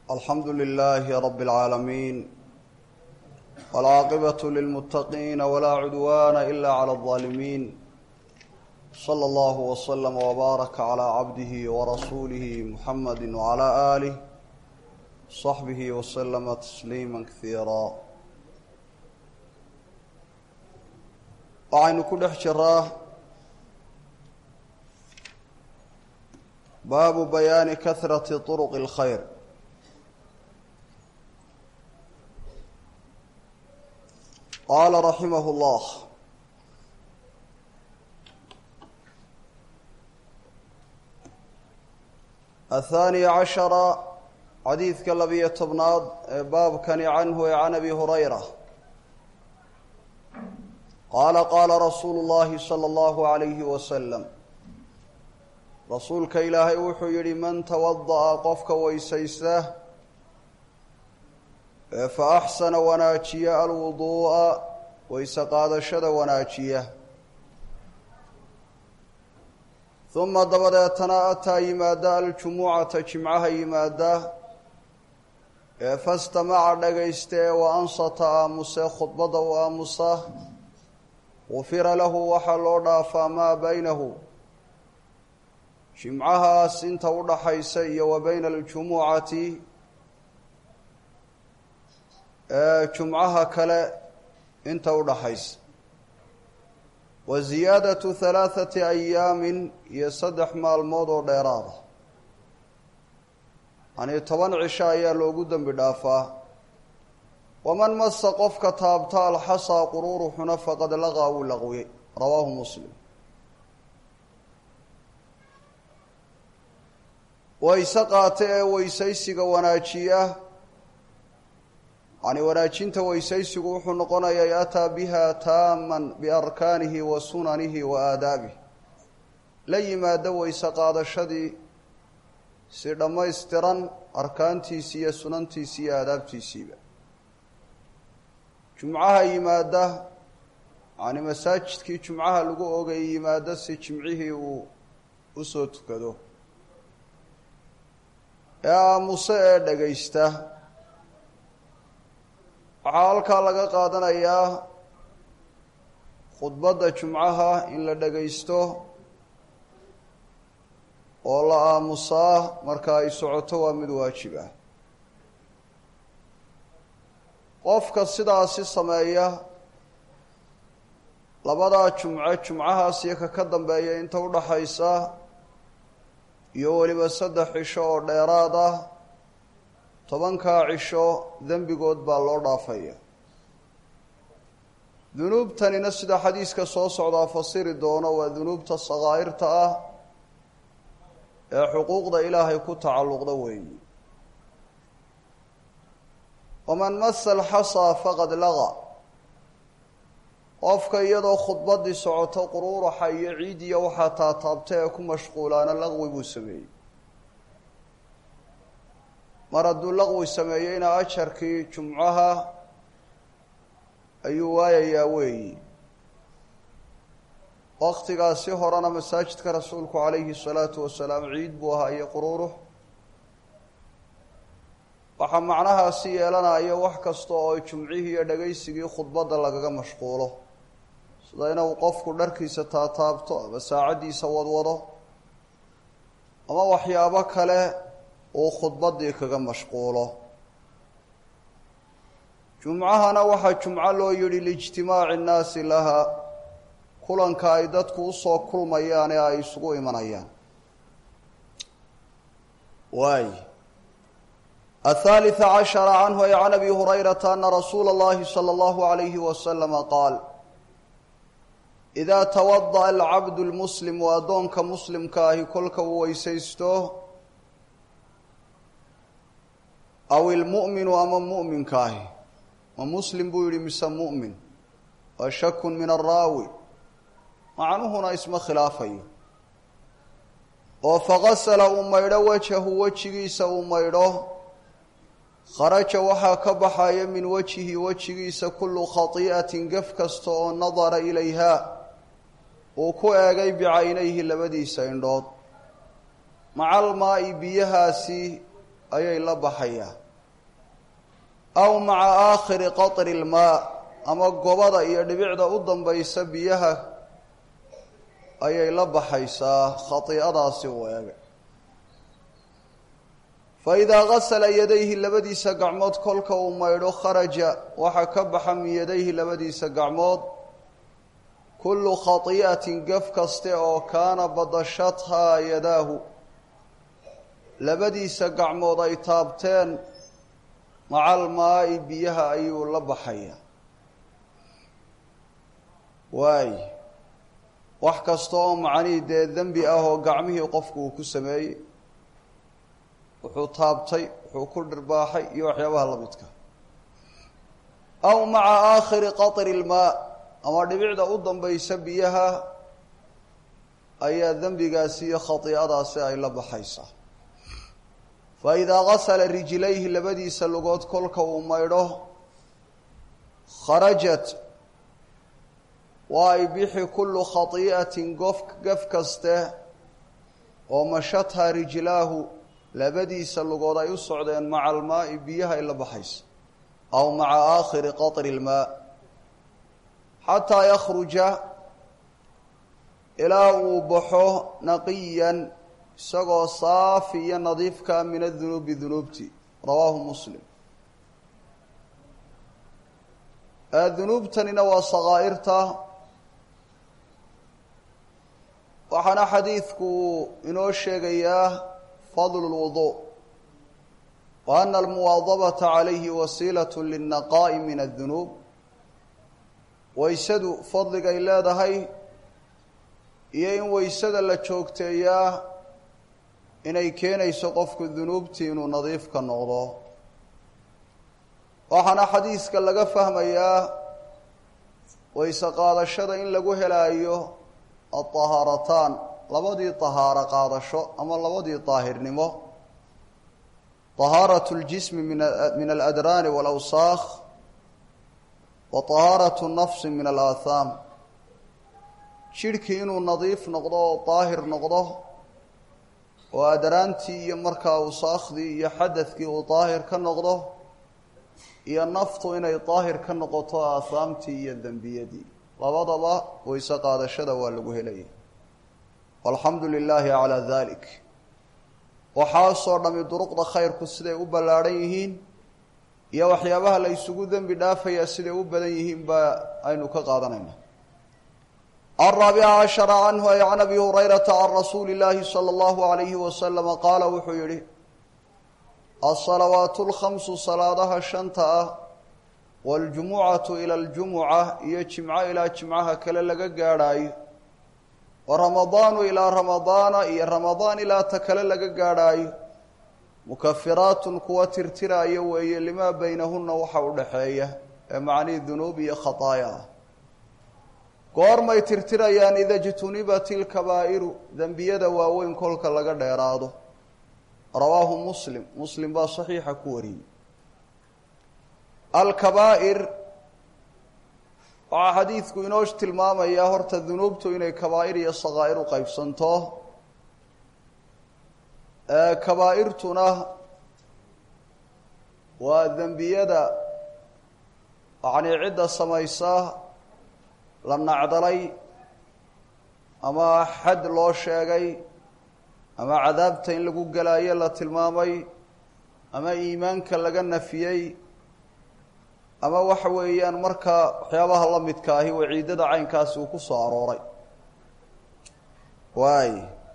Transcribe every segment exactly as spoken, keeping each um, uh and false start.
الحمد لله رب العالمين والعاقبة للمتقين ولا عدوان إلا على الظالمين صلى الله وسلم وبارك على عبده ورسوله محمد وعلى آله صحبه وسلم تسليما كثيرا وعين كل حجرة باب بيان كثرة طرق الخير. قال رحمه الله: الثاني عشر حديث كاللبية تبناد باب كان عنه عن أبي هريرة قال قال رسول الله صلى الله عليه وسلم رسولك إلهي وحو يري من توضأ قفك ويسيسه فأحسن وناجية الوضوء ويسقاد شد وناجية ثم دبرتنا أتى يمادا الجمعة جمعها يمادا فاستمع دغيسته وأنصت آمس خطبة وآمس غفر له وحلو دافا ما بينه جمعها سنت ودحيسي وبين الجمعة جمعها كلا انت ودحيس وزيادة ثلاثة أيام يصدح مع الموضوع ديرارة يعني طبعا عشاء لو قدام بدافع ومن مس قفك تابتا الحصى قرور حنا فقد لغى ولغوي رواه مسلم. ويسقاته ويسيسق وناجيه يعني wanaajinta weysaysigu wuxuu noqonayaa yata biha taaman bi arkanihi wa sunanihi wa aadabihi la yimaado weysa qaadashadii si dhammaystiran arkaantiisa iyo sunantiisa iyo aadaabtiisa jumcaha yimaada yani masaajidkii jumcaha lagu ogay yimaada si jimcihii uu u soo tukado yaa musa ee dhageysta xaalka laga qaadanayaa khudbada jumcaha in la dhageysto oo la aamusaa marka ay socoto waa mid waajib ah. qofka sidaasi sameeya labada jumco jumcahaas iyo ka dambeeya inta u dhaxaysa iyo waliba saddex cisho oo dheeraad ah tobanka cisho dambigood baa loo dhaafaya. dunuubtanina sida xadiiska soo socda fasiri doono waa dunuubta sagaa'irta ah ee xuquuqda ilaahay ku tacalluqda weeye. waman massa alxasa faqad laga qofka iyadoo khudbadii socoto quruuraxa iyo ciid iyo waxaa taataabta ee ku mashquulaana laqwi buu sameeyey. mar hadduu laqwi sameeyeyna ajarkii jumcaha ayuu waayayaa weeyi. waqtigaasi horena masaajidka rasuulku calayhi salaatu wasalaam ciid buu ahaa iyo quruurux waxaa macnahaasi yeelanaya wax kasta oo jumcihii iyo dhagaysigii khudbadda lagaga mashquulo sida inuu qofku dharkiisa taataabto ama saacaddiisa wadwado ama waxyaabo kale uu khudbadii kaga mashquulo. jumcahana waxaa jumco loo yidhi liijtimaaci innaasi laha kulanka ay dadku usoo kulmayaan ee ay isugu imanayaan. waay الثالث عشر عنه عن أبي هريرة أن رسول الله صلى الله عليه وسلم قال إذا توضأ العبد المسلم وأدونك مسلم كاهي كلك ويسيسته أو المؤمن أما مؤمن كاهي ومسلم بيري مسا مؤمن وشك من الراوي معنه هنا اسم خلافي وفغسل أميره وجهه وجهيس أميره خرج وحا كبحايا من وجهه وجهيس كل خطيئة قفكست نظر إليها وكو أغي بعينيه لبديس إندود مع الماء بيهاسي ayay la baxayaa aw maca aakhiri qatri ilmaa ama gobada iyo dhibicda u dambaysa biyaha ayay la baxaysaa khatiicadaasi weege fa idaa gasala yadayhi labadiisa gacmood kolka uu maydho kharaja waxaa ka baxa min yadayhi labadiisa gacmood kullu khatii'atin gaf kaste oo kaana badashathaa yadaahu labadiisa gacmood ay taabteen maca almaa'i biyaha ayuu la baxayaa waay wax kasta oo macnihii dee dembi ah oo gacmihii qofku uu ku sameeyey wuxuu taabtay wuxuu ku dhirbaaxay iyo waxyaabaha la midka aw maca aakhiri qatri ilmaa ama dhibicda u dambaysa biyaha ayaa dembigaasi iyo khatiicadaasi ay la baxaysaa fa idaa gasala rijlayhi labadiisa lugood kolka uu maydho kharajat waa ay bixi kullu khatii'atin gof gaf kaste oo mashathaa rijlaahu labadiisa lugood ay u socdeen maca almaa'i biyaha ay la baxaysa aw maca aakhiri qatri ilmaa xataa yakhruja ilaa uu baxo naqiyan isagoo saafi iyo nadiifka min adunuubi dunuubti rawaahu muslim dunuubtanina waa sakaa'irta waxaana xadiidku inoo sheegayaa fadlu lwuduu wa ana almuwaadabata calayhi wasiilat linnaqaa'i min addunuub waysadu fadligay leedahay iyo in waysada la joogteeyaa inay keenayso qofku dunuubtii inuu nadiif ka noqdo waxaana xadiiska laga fahmayaa wayse qaadashada in lagu helaayo alطahaarataan labadii طahaaro qaadasho ama labadii daahirnimo طahaaraة اljismi min aladraani wاlawsaakh wa طahaaraة الnafsi min alaahaam jidhkii inuu nadiif noqdo oo daahir noqdo oo adraantii iyo markaa awsaakhdii iyo xadadkii uu daahir ka noqdo iyo naftu inay daahir ka noqoto aahaamtii iyo dembiyadii labadaba wayse qaadashada waa lagu helaya walxamdu lilaahi calaa dalik waxaasoo dhami duruqda khayrku siday u ballaadhan yihiin iyo waxyaabaha la isugu dembi dhaafayaa siday u badan yihiin baa aynu ka qaadanayna alraabica cashara canhu ay can abi hurayrata can rasuuli illaahi sala allahu alayhi wasalama qaala wuxuu yihi alsalawaatu lkhamsu salaadaha shanta ah waljumucatu ila aljumuca iyo jimco ilaa jimcaha kale laga gaadhaayo wa ramadaanu ilaa ramadaana iyo ramadaan ilaa ta kale laga gaadhaayo mukafiraatun kuwa tirtiraayo weeye limaa baynahunna waxa u dhaxeeya ee macnihii dunuub iyo khataaya ah goormay tirtirayaan ida jtunibat ilkabaa'iru dembiyada waaweyn kolka laga dheeraado rawaahu muslim muslim baa saxiixa ku wariyey alkabaa'ir waxaa xadiidku inoo tilmaamayaa horta dunuubtu inay kabaa'ir iyo sakaa'ir u qaybsanto kabaa'irtuna waa dembiyada yacnii cidda samaysa la nacdalay ama xad loo sheegay ama cadaabta in lagu gelaayo la tilmaamay ama iimaanka laga nafiyey ama waxa weeyaan markaa waxyaabaha la midka ahi waciidada caynkaasi uu ku soo arooray waay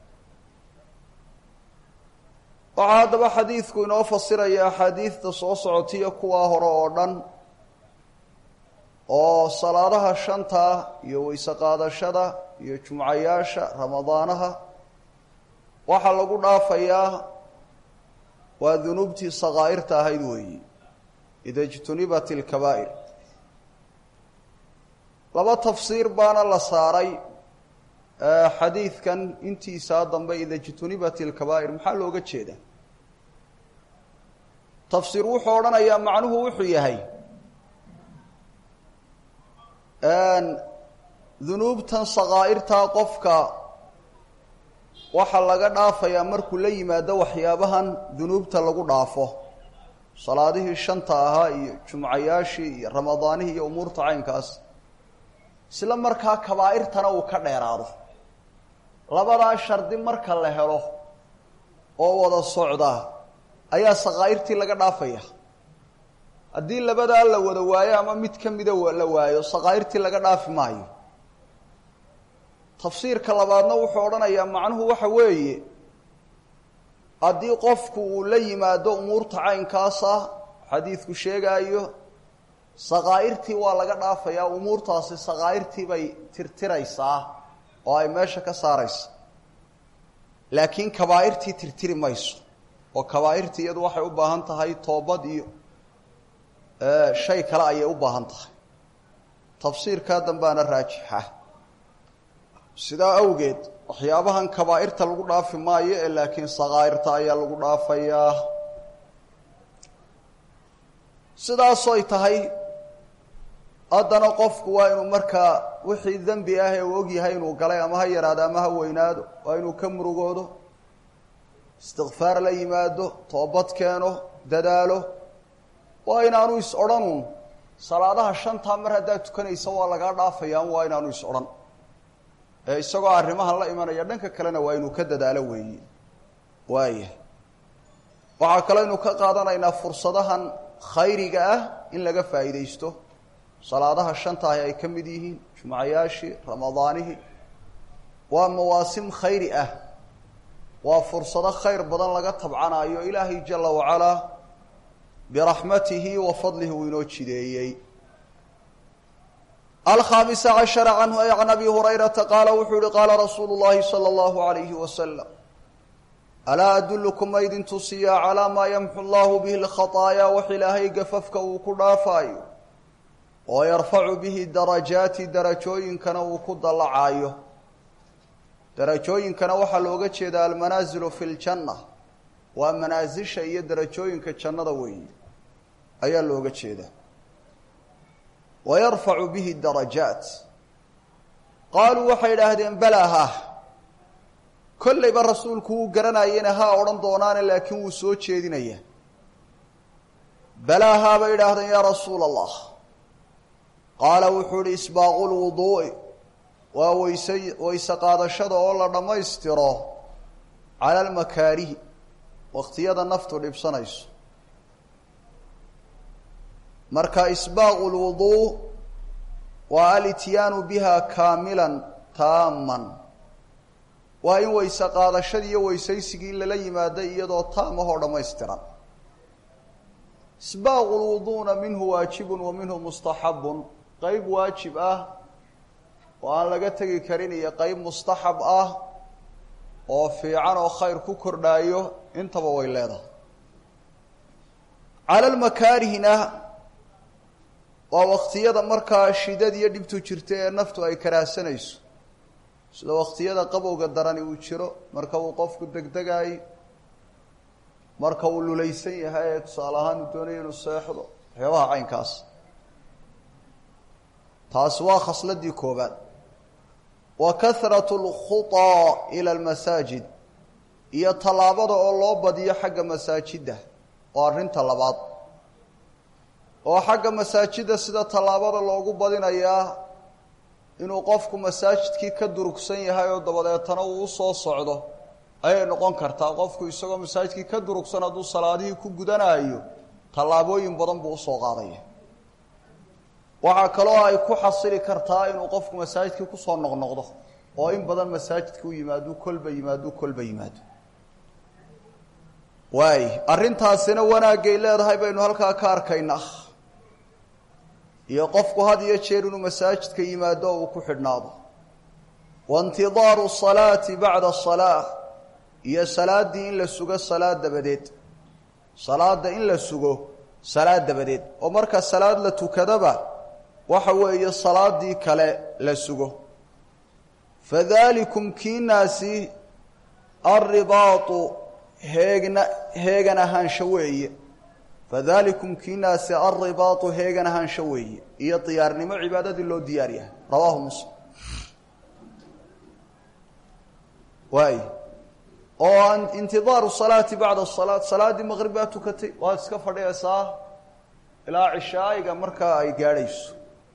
waxaa haddaba xadiidku inoo fasiraya axaadiidta soo socotiyo kuwaa hore oo dhan oo salaadaha shanta iyo wayse qaadashada iyo jumcayaasha ramadaanaha waxaa lagu dhaafayaa waa dunuubtii sakaa'irta ahayd weeyi ida ijtunibat ilkabaa'ir laba tafsiir baana la saaray xadiidkan intiisaa dambe ida ijtunibat ilkabaa'ir maxaa looga jeedaa tafsiir wuxuu odhanayaa macnuhu wuxuu yahay dunuubtan sakaa'irtaa qofka waxa laga dhaafayaa markuu la yimaado waxyaabahan dunuubta lagu dhaafo salaadihii shanta ahaa iyo jumcayaashii iyo ramadaanihii iyo umuurta caynkaas isla markaa kabaa'irtana uu ka dheeraado labadaa shardi marka la helo oo wada socda ayaa saqaa'irtii laga dhaafaya haddii labadaa la wada waayo ama mid ka mida la waayo saqaa'irtii laga dhaafi maayo tafsiirka labaadna wuxuu odhanayaa macnuhu waxa weeye haddii qofku uu la yimaado umuurta caynkaas ah xadiidku sheegaayo saqaa'irtii waa laga dhaafayaa umuurtaasi saqaa'irtii bay tirtiraysaa oo ay meesha ka saaraysa laakiin kabaa'irtii tirtiri mayso oo kabaa'irtii iyadu waxay u baahan tahay toobad iyo shay kale ayay u baahan tahay tafsiirkaa dambaana raajixa sidaa awgeed waxyaabahan kabaa'irta lagu dhaafi maayo ee laakiin saqaa'irta ayaa lagu dhaafayaa sidaasoy tahay haddana qofku waa inuu markaa wixii dembi ah ee uu ogyahay inuu galay ama ha yaraado ama ha weynaado waa inuu ka murugoodo istikfaar la yimaado toobad keeno dadaalo waa inaanu is odhanun salaadaha shantaa mar haddaad tukanaysa waa lagaa dhaafayaan waa inaanu is odhan ee isagoo arrimahan la imanaya dhanka kalena waa inuu ka dadaalo weeye waaya waxaa kaloo aynu ka qaadanaynaa fursadahan khayriga ah in laga faa'iidaysto salaadaha shantaahi ay ka mid yihiin jumcayaashii ramadaanihii waa mawaasim khayri ah waa fursado khayr badan laga tabcanayo ilaahay jala wacalaa biraxmatihi wa fadlihi uu inoo jideeyey alkhaamisa cashara canhu ay can abi hurayrata qaala wuxuu yihi qaala rasuulu llahi sala allahu alayhi wasalam alaa adullukum ma idin tusiyaa calaa maa yamxu allahu bihi lkhataayaa wax ilaahay gafafka uu ku dhaafaayo oo yarfacu bihi darajaati darajooyinkana uu ku dallacaayo darajooyinkana waxaa looga jeedaa almanaasilu fi ljanna waa manaasisha iyo darajooyinka jannada weeye ayaa looga jeedaa wayarfacu bihi darajaat qaaluu waxay idhaahdeen balaa ha kollayba rasuulku wuu garanayena haa odhan doonaane laakiin wuu soo jeedinaya balaa haa bay idhaahdeen yaa rasuula allah qaala wuxuu ihi isbaaqu lwuduu'i waa weyse weyse qaadashada oo la dhammaystiro cala almakaarihi waqtiyada naftu dhibsanayso marka isbaaqu lwuduu waa alityaanu biha kaamilan taaman waa in weyse qaadashadii iyo weysaysigii lala yimaaday iyadoo taam ahoo dhammaystiran isbaaqu lwuduuna minhu waajibun wa minhu mustaxabun qayb waajib ah oo aan laga tegi karin iyo qayb mustaxab ah oo fiican oo khayr ku kordhaayo intaba way leedahay cala almakaarihina waa waqtiyada markaa shidad iyo dhibtu jirta ee naftu ay karaahsanayso sida waqtiyada qabowga darani uu jiro marka uu qofku degdegaayo marka uu lulaysan yahay ee tusaale ahaan uu doonayo inuu seexdo waxyaabaha caynkaas taasi waa khasladii koobaad wa kahratu lkhutaa ila almasaajid iyo tallaabada oo loo badiyo xagga masaajidda oo arrinta labaad oo xagga masaajidda sida tallaabada loogu badinayaa inuu qofku masaajidkii ka durugsan yahay oo dabadeetana uu usoo socdo ayay noqon kartaa qofku isagoo masaajidkii ka durugsan hadduu salaadihii ku gudanaayo tallaabooyin badan buu usoo qaadaya waxaa kaloo ay ku xasili kartaa inuu qofku masaajidkii kusoo noqnoqdo oo in badan masaajidka u yimaado kolba yimaado kolba yimaado waay arrintaasina wanaagay leedahay baynu halkaa ka arkaynaa iyo qofku had iyo jeer inuu masaajidka yimaado oo uu ku xidhnaado waintidaaru salaati bacda asalaa iyo salaaddii in la sugo salaad dabadeed salaada in la sugo salaad dabadeed oo marka salaad la tukadaba waxa weeye salaadii kale la sugo fadalikum kiinaasi alribaatu heegna heegan ahaansho weeye fadalikum kiinaasi alribaatu heegan ahaansho weeye iyo diyaarnimo cibaadadii loo diyaar yahay rawaahu muslim waay oo intidaaru salaati bacda salaat salaadii maqrib baa tukatay waad iska fadhiyaysaa ilaa cishaa'iga markaa ay gaadhayso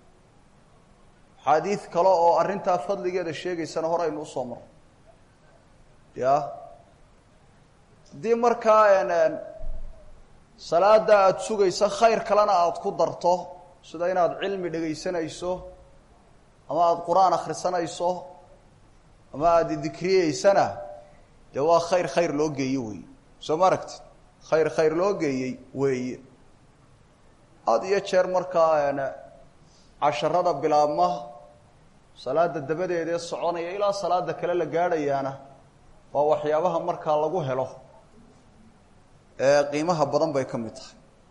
xadiid kale oo arrintaa fadligeeda sheegaysana hore aynu usoo marno ya haddii markaa salaada aada sugaysa khayr kalena aada ku darto sida inaad cilmi dhegaysanayso ama aada qur-aan akhrisanayso ama aada dikriyeysana dee waa khayr khayr loo geeye weeye soo ma aragtid khayr khayr loo geeyey weeye had iyo jeer markaa casharada bilaabma salaada dabadeedee soconaya ilaa salaada kale la gaadhayaana waa waxyaabaha markaa lagu helo ee qiimaha badan bay ka mid tahay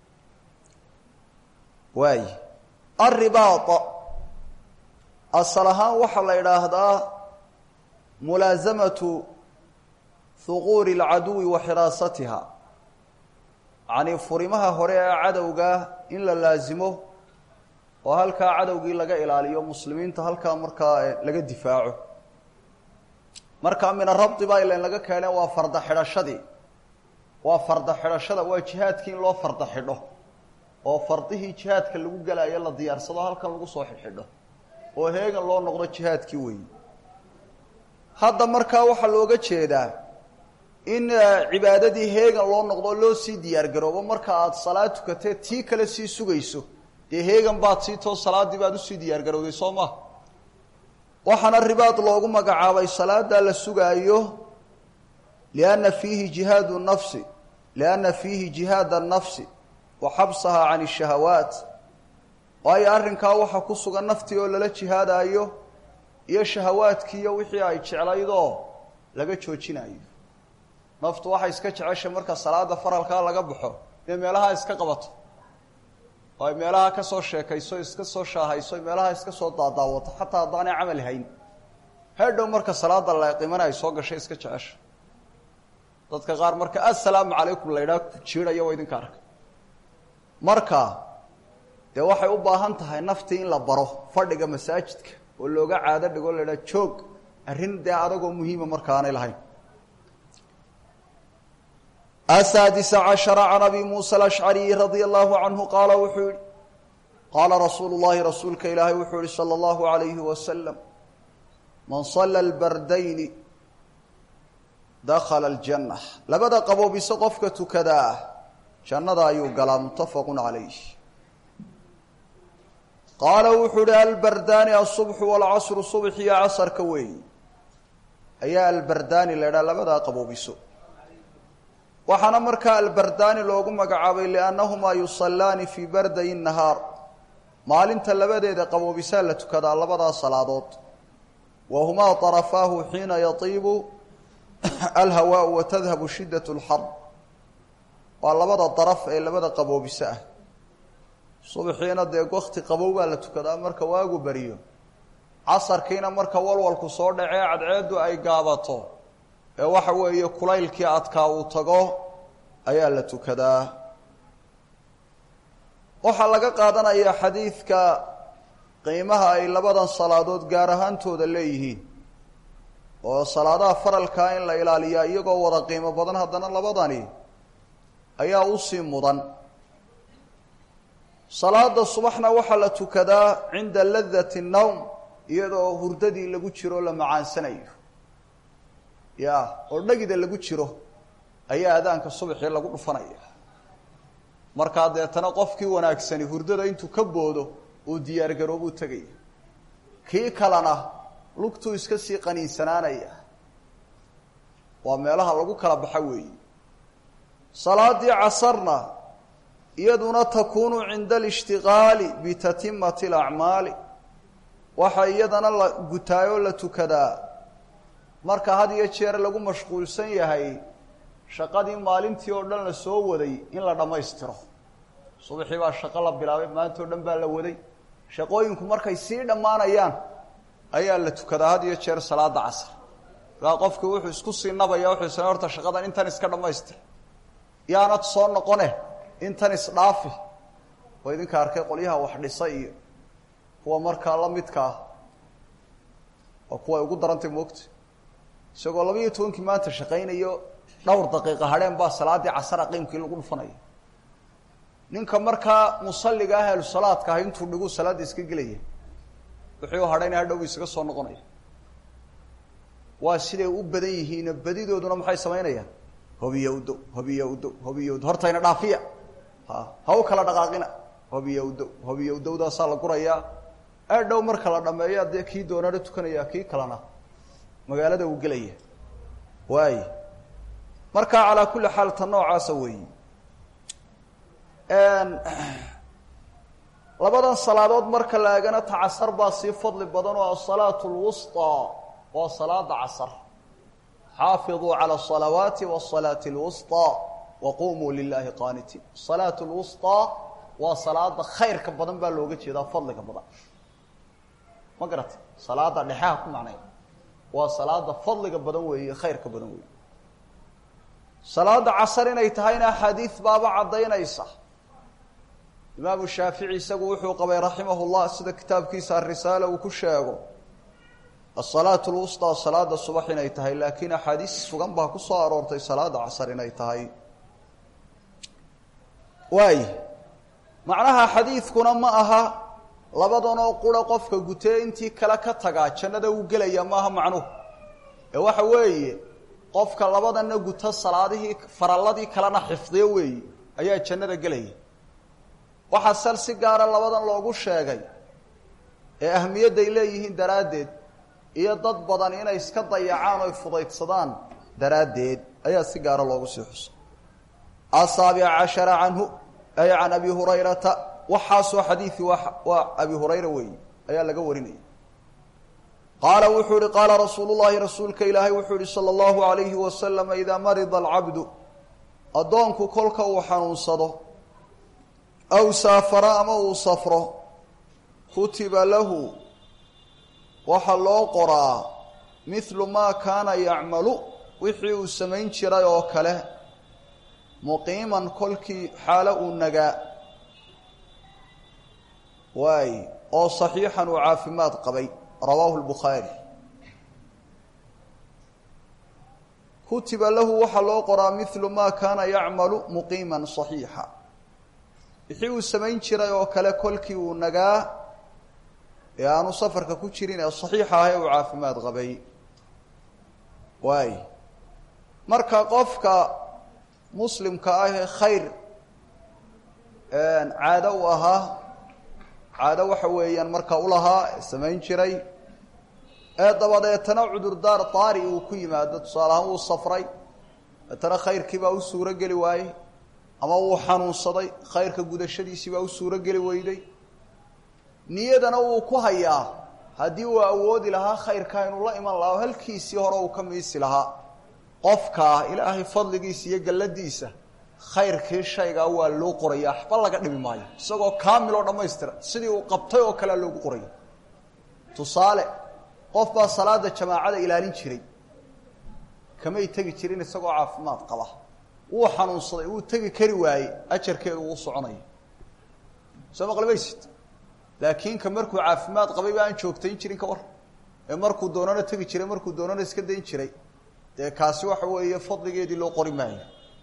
waay alribaata asal ahaan waxaa la idhaahdaa mulaasamatu huquuri alcaduwi wa xiraasatiha yacnii furimaha hore ee cadowga in la laasimo oo halkaa cadowgii laga ilaaliyo muslimiinta halkaa markaa laga difaaco markaa min arabdi baa ilan laga keeneen waa farda xidhashadii waa farda xidhashada waa jihaadkii in loo farda xidho oo fardihii jihaadka lagu gelayo la diyaarsado halkan lagu soo xidhxidho oo heegan loo noqdo jihaadkii weyi hadda markaa waxaa looga jeedaa in cibaadadii heegan loo noqdo loo sii diyaar garoobo marka aada salaad tukatee tii kale sii sugayso dee heegan baad sii too salaaddii baad usii diyaar garowday soo ma waxaana ribaad loogu magacaabay salaada la sugaayo lianna fiihi jihaadu nafsi lianna fiihi jihaada annafsi wa xabsahaa can ishahawaat waayo arrinkaa waxaa ku sugan naftii oo lala jihaadaayo iyo shahawaadkiiyo wixii ay jeclaydoo laga joojinayo naftu waxay iska jeceshay marka salaada faralkaa laga baxo dee meelaha iska qabato oo ay meelaha ka soo sheekayso iska soo shaahayso meelaha iska soo daadaawato xataa haddaanay camal hayn hadhow marka salaada laaqimana ay soo gashay iska jecesha dadka qaar marka assalaamu calaykum la yidhaha ku jiidhaya waa idinka arka marka dee waxay u baahan tahay naftii in la baro fadhiga masaajidka oo looga caado dhigo la yidhaha joog arrin dee adagoo muhiima marka aanay lahayn asaadisa cashara can abi muusa alashcariyi radia allahu canhu qaala wuxuu yihi qaala rasuulu llahi rasuulka ilaahay wuxuu yihi sala allahu alayhi wasalam man salla albardayni dakhala aljanna labada qaboobiso qofka tukadaa jannada ayuu galaa muttafaqun calayh qaala wuxuu yihi albardaani asubxu waalcasru subx iyo casarka weey ayaa albardaani la idhaha labadaa qaboobiso waxaana markaa albardaani loogu magacaabay liannahumaa yusallaani fii barday nahaar maalinta labadeeda qaboobisaa la tukadaa labadaa salaadood wa humaa طarafaahu xiina yatiibu alhawaau wa tadhabu shiddat اlxar waa labada daraf ee labada qaboobiso ah subaxiina dee wakti qabow baa la tukadaa marka waagu beriyo casarkiina marka walwalku soo dhacee cadceeddu ay gaabato ee waxa weeye kulaylkii adkaa uu tago ayaa la tukadaa waxaa laga qaadanayaa xadiidka qiimaha ay labadan salaadood gaar ahaantooda leeyihiin oo salaadaha faralkaa in la ilaaliyaa iyagoo wada qiimo badan haddana labadani ayaa usii mudan salaada subaxna waxaa la tukadaa cinda ladati الnowm iyadoo hurdadii lagu jiro la macaansanayo ya oo dhagida lagu jiro ayaa adaanka subaxii lagu dhufanaya markaa deetana qofkii wanaagsani hurdada intuu ka boodo uu diyaar garoobuu tegaya kii kalena lugtuu iska sii qaniinsanaanaya waa meelaha lagu kala baxa weeyi salaadii casarna iyaduna takuunu cinda alishtiqaali bitatimati alacmaali waxaa iyadana la gutaayoo la tukadaa marka had iyo jeer lagu mashquulsan yahay shaqadii maalintii oo dhan la soo waday in la dhammaystiro subaxii baa shaqo la bilaabay maanta oo dhan baa la waday shaqooyinku markay sii dhammaanayaan ayaa la tukadaa had iyo jeer salaada casar gaa qofkii wuxuu isku sii nabaya wuxuu isna horta shaqadan intan iska dhammaystir yaanad soo noqone intan isdhaafi oo idinka arkay qolyaha wax dhisa iyo kuwa markaa la midka ah oo kuwa ugu darantay moogta isagoo laba iyo tobankii maanta shaqaynayo dhowr daqiiqo hadheen baa salaadii casar qiimkii lagu dhufanayo ninka markaa musalliga ah ee salaadka ah intuu dhigu salaada iska gelaya wuxuu hadhayna hadhow isaga soo noqonaya waa siday u badan yihiin badidooduna maxay sameynayaan hobiyowdo hobiyowdo hobiyowdo hortayna dhaafiya ha haw kala dhaqaaqina hobiyowdo hobiyowdowda saa la gurayaa adhow marka la dhameeyo dee kii doonana tukanaya kii kalena magaalada uu gelaya waay marka ala kulli xaal tan noocaas weey een labadan salaadood marka la eegana tacasar baa si fadli badan oo salaatu alwusta wa salaada casr xaafiظuu ala الصalawaati was-salaati alwusta wa qumuu lillahi qaanitiin salaatu alwusta wa salaada khayrka badan baa looga jeedaa fadliga badan ma garat salaada dhaxaa ku macnay waa salaada fadliga badan weeye khayrka badan weeye salaada casr inay tahayna xadiis baaba cadaynaysa imaam shaafici isagu wuxuu qabay rahimahullah sida kitaabkiisa ar-risaala uu ku sheego as-salaatu al-wusta salaada subax inay tahay laakiin xadiis sugan baa ku soo aroortay salaada casr inay tahay way macnaha xadiiskuna ma aha labadan oo qura qofka gutee intii kala ka taga jannada uu galaya ma aha macnuhu ee waxa weeye qofka labadanna guta salaadihii faralladii kalena xifdiyo weeye ayaa jannada galaya waxa sal si gaar ah labadan loogu sheegay ee ahmiyada ay leeyihiin daraadeed iyo dad badan inay iska dayacaan oo fudaydsadaan daraadeed ayaa si gaar ah loogu sii xuso asabi ashara anhu ay an abi hurayrata waxaasoo xadiisi waa abi hurayra weey ayaa laga warinaya qaala wuxuu yidhi qaala rasuulullahi rasuulka ilaahay wuxuu yidhi sala allahu alayhi wasalam idaa marida alcabdu addoonku kolka uu xanuunsado aw saafara ama uu safro kutiba lahu waxaa loo qoraa mithlu maa kaana yacmalu wixii uu samayn jiray oo kale muqiiman kolkii xaalo uu nagaa waay oo saxiixan uu caafimaad qabay rawaahu lbukhaari kutiba lahu waxaa loo qoraa mithlu maa kaana yacmalu muqiiman saxiixa wixii uu samayn jiray oo kale kolkii uu nagaa ee aanu safarka ku jirin ee saxiixa ah ee uu caafimaad qabay waay marka qofka muslimka ah ee khayr caado u ahaa caado waxa weeyaan marka u lahaa samayn jiray ee dabadeetana cudurdaar taari uu ku yimaado tusaalahaan uu safray tana khayrkii baa u suuro geli waayey ama uu xanuunsaday khayrka gudashadiisii baa u suuro geli weyday niyadana uu ku hayaa haddii uu awoodi lahaa khayrka inuu la iman lahaa halkiisii hore uu ka miisi lahaa qofka ilaahay fadligiisa iyo galladiisa khayrkii shayga waa loo qorayaa waxba laga dhimi maayo isagoo kaamil oo dhammaystiran sidii uu qabtay oo kale loogu qorayo tusaale qof baa salaada jamaacada ilaalin jiray kamay tagi jirin isagoo caafimaad qaba uu xanuunsaday uu tagi kari waayey ajarkeedu uu soconayo soo maqlabaysid laakiin ka markuu caafimaad qabay baan joogtayn jirin ka war ee markuu doonana tagi jiray markuu doonana iska dayn jiray dee kaasi waxa weeye fadligeedii loo qori maayo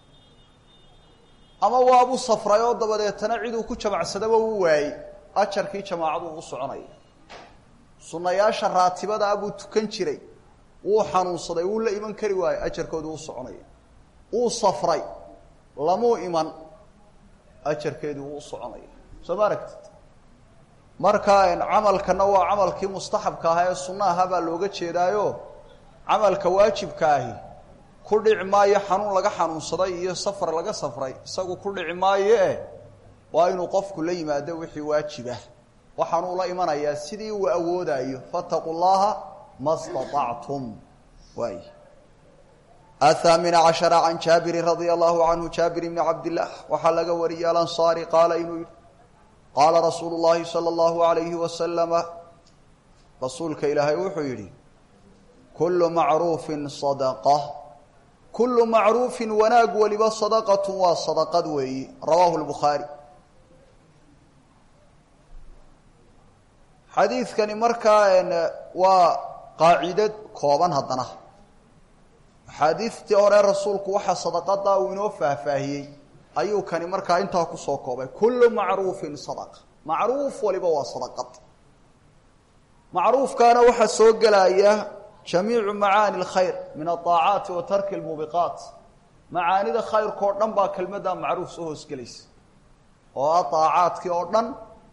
ama waa abu safray oo dabadeetana cid uu ku jamacsadaba uu waayey ajarkii jamaacadu uu soconaya sunnayaasha raatibada abuu tukan jiray wuu xanuunsaday wuu la iman kari waayey ajarkoodu uu soconaya uu safray lamuu iman ajarkeedu uu soconaya soo ma aragtid marka camalkana waa camalkii mustaxabka ahaa ee sunna ahaa baa looga jeedaayo camalka waajibka ahi ku dhici maayo xanuun laga xanuunsaday iyo safar laga safray isagu ku dhici maayo eh waa inuu qofku la yimaado wixii waajib ah waxaan uu la imanayaa sidii uu awoodayo fattaqullaha mastata'tum way الثامن عشر عن جابر رضي الله عنه جابر بن عبد الله وحلق وريا الأنصاري قال إنه قال رسول الله صلى الله عليه وسلم رسولك إلهي وحيري كل معروف صدقة كل معروف وناق ولبا صدقة وصدقة وي رواه البخاري حديث كان مركا وقاعدة كوبان هدنا xadiidtii hore rasuulku waxa sadaqada uu inoo faahfaahiyey ayuu kani markaa intaa ku soo koobay kullu macruufin sadaqa macruuf waliba waa sadaqad macruufkaana waxa soo galaya jamiicu macaani alkhayr min altaacaati wa tarki almubiqaat macaanida khayrka oo dhan baa kelmadda macruuf soo hoosgelaysa oo ah taacaadkii oo dhan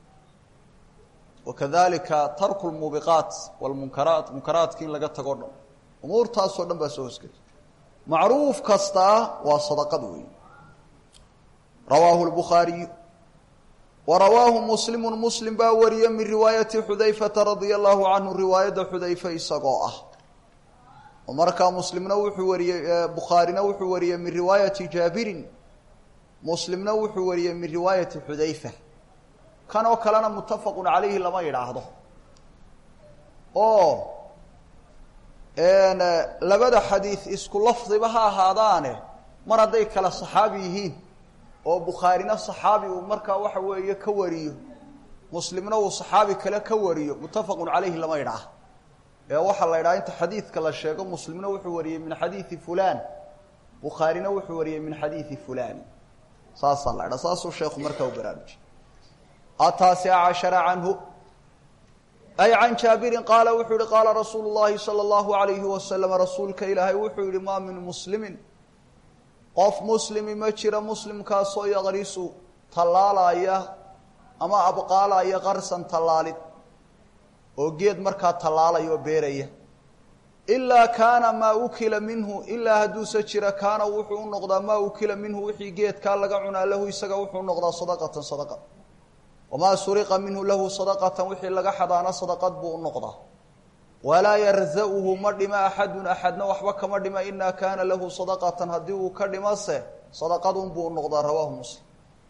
wakadalika tarku lmubiqaat walmunkaraat munkaraadkii in laga tago dhan umuurtaasoo dhan baa soo hoosgelaysa macruuf kastaa waa sadaqad weyn rawaahu lbukhaariyu ورواه مسلم مسلم با وريه من روايه حذيفه رضي الله عنه روايه حذيفه اسقوا ومركا مسلمنا وحو وريه بخارينا وحو وريه من روايه جابر مسلمنا وحو وريه من روايه حذيفه كانوا كلنا متفق عليه لما يراهدو او ان لبدا حديث اسكو لفظ بها هادانه مرضي كلا صحابيين oo bukhaarina saxaabi uu markaa waxa weeye ka wariyo muslimna uu saxaabi kale ka wariyo mutafaqun calayhi lama yiraahdo ee waxa la yiraahdo inta xadiidka la sheego muslimna wuxuu wariyay min xadiisi fulaan bukhaarina wuxuu wariyay min xadiisi fulaan saasa la yiraahdo saasu sheekhu markaa u baraarujay ataasi ashara anhu ay an jabir qala wuxuu qala rasuulullaahi sallallahu alayhi wa sallam rasuulka ilaahay wuxuu yiri ma min muslimin qof muslimi ma jira muslimkaasoo yaqrisu talaalaya ama abqaalaya qarsan talaalid oo geed markaa talaalayo beeraya illa kana ma ukila minhu illa hadusa jira kana wuxuu noqdaa ma ukila minhu wixii geedka laga cunaa lahu isaga wuxuu noqdaa sadaqatan sadaqa wama suriqa minhu lahu sadaqatan wixii laga xadaana sadaqad buu noqdaa ولا يرزقه مدما احد احدنا وحبا كما دما ان كان له صدقه هدي و كدمسه صدقه بو نقدا رواه مسلم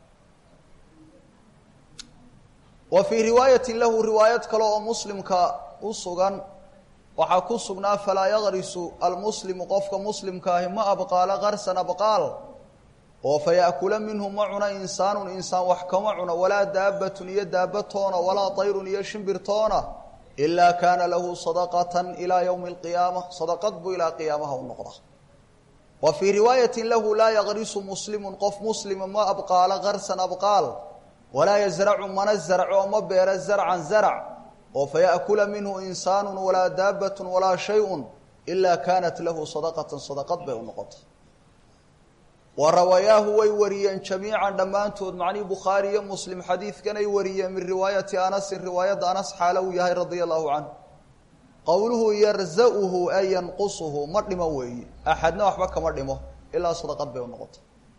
وفي روايه له روايه كلو مسلم كا وسغان waxa ku sugnaa fala yaghrisu almuslim qofka muslimka ah ma abqala qarsan abqal oo fayakula minhu ma'una insanun insan wax kama cuna wala daabatun yadabatuna wala tayrun yashbirtuna إلا كان له صدقة إلى يوم القيامة صدقت بو إلى قيامها النقرة وفي رواية له لا يغرس مسلم قف مسلم ما أبقال غرسا أبقال ولا يزرع من الزرع وما بير الزرع زرع وفيأكل منه إنسان ولا دابة ولا شيء إلا كانت له صدقة صدقت بو النقرة ورواياه ويوريا جميعا دمانتود معني بخاري مسلم حديث كان يوريا من روايه انس روايه انس حاله يحيى رضي الله عنه قوله يرزقه اي ينقصه مدمه وي احدنا وحبا كما دمه الا صدقت به النقطه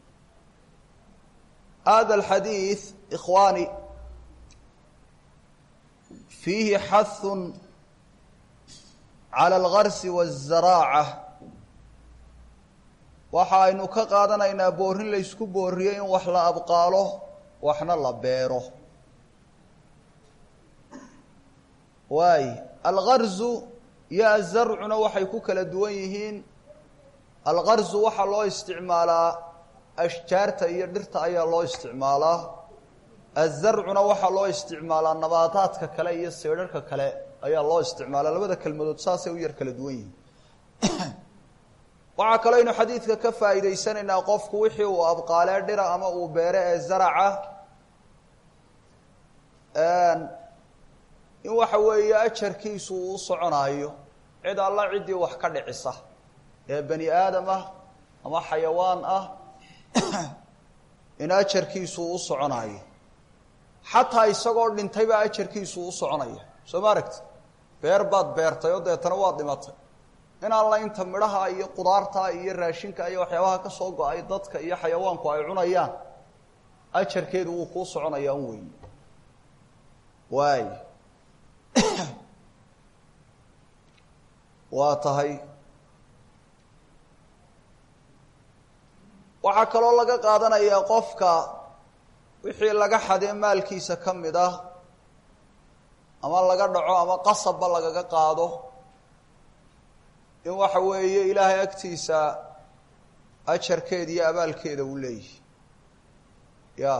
هذا الحديث اخواني فيه حث على الغرس والزراعه waxa aynu ka qaadanaynaa boorin la isku booriyo in wax la abqaalo waxna la beero way algharzu ya azr'una waxay ku kala duwan yihiin algharzu waxa loo isticmaalaa ashjaarta iyo dhirta ayaa loo isticmaalaa azr'una waxa loo isticmaalaa nabaataadka kale iyo seedharka kale ayaa loo isticmaalaa labada kelmadood saasay u yar kala duwan yihiin waxa kale inuu xadiidka ka faa'iideysanayna qofku wixii uu abqaale dhira ama uu beere ee zaraca een in waxa weeye ajarkiisu uu soconayo cid alla cidii wax ka dhicisa ee bani aadam ah ama xayawaan ah in ajarkiisu uu soconayo xataa isagoo dhintay ba ajarkiisu uu soconaya soo maaragtay beer baad beertay oo deetana waad dhimatay in alla inta midhaha iyo qudaarta iyo raashinka iyo waxyaabaha ka soo go'ay dadka iyo xayawaanku ay cunayaan ajarkeedu uu ku soconayaa un weyn waay waa tahay waxa kaloo laga qaadanayaa qofka wixii laga xaday maalkiisa kamid ah ama laga dhaco ama qasabba laga qaado in waxa weeye ilaahay agtiisa ajarkeeda iyo abaalkeeda uu leeyahay ya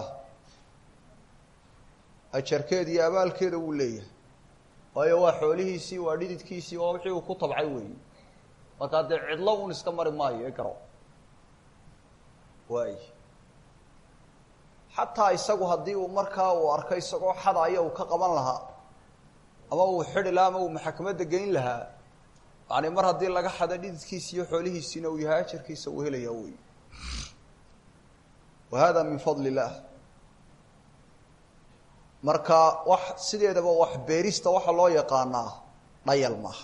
ajarkeeda iyo abaalkeeda uu leeyahay waayo waa xoolihiisii waa dhididkiisii waa wixii uu ku tabcay weeye marka dee cidlo uun iska mari maayo ee garo waay xataa isagu haddii uu markaa uu arko isagoo xadaya uu ka qaban lahaa ama uu xidhi lahaa ama uu maxkamadda geyn lahaa yani mar haddii laga xado dhididkiisa iyo xoolihiisiina uu yahay ajarkiisa uu helayaa wey wa hada min fadli illah marka wax sideedaba wax beerista waxa loo yaqaanaa dhayal maaha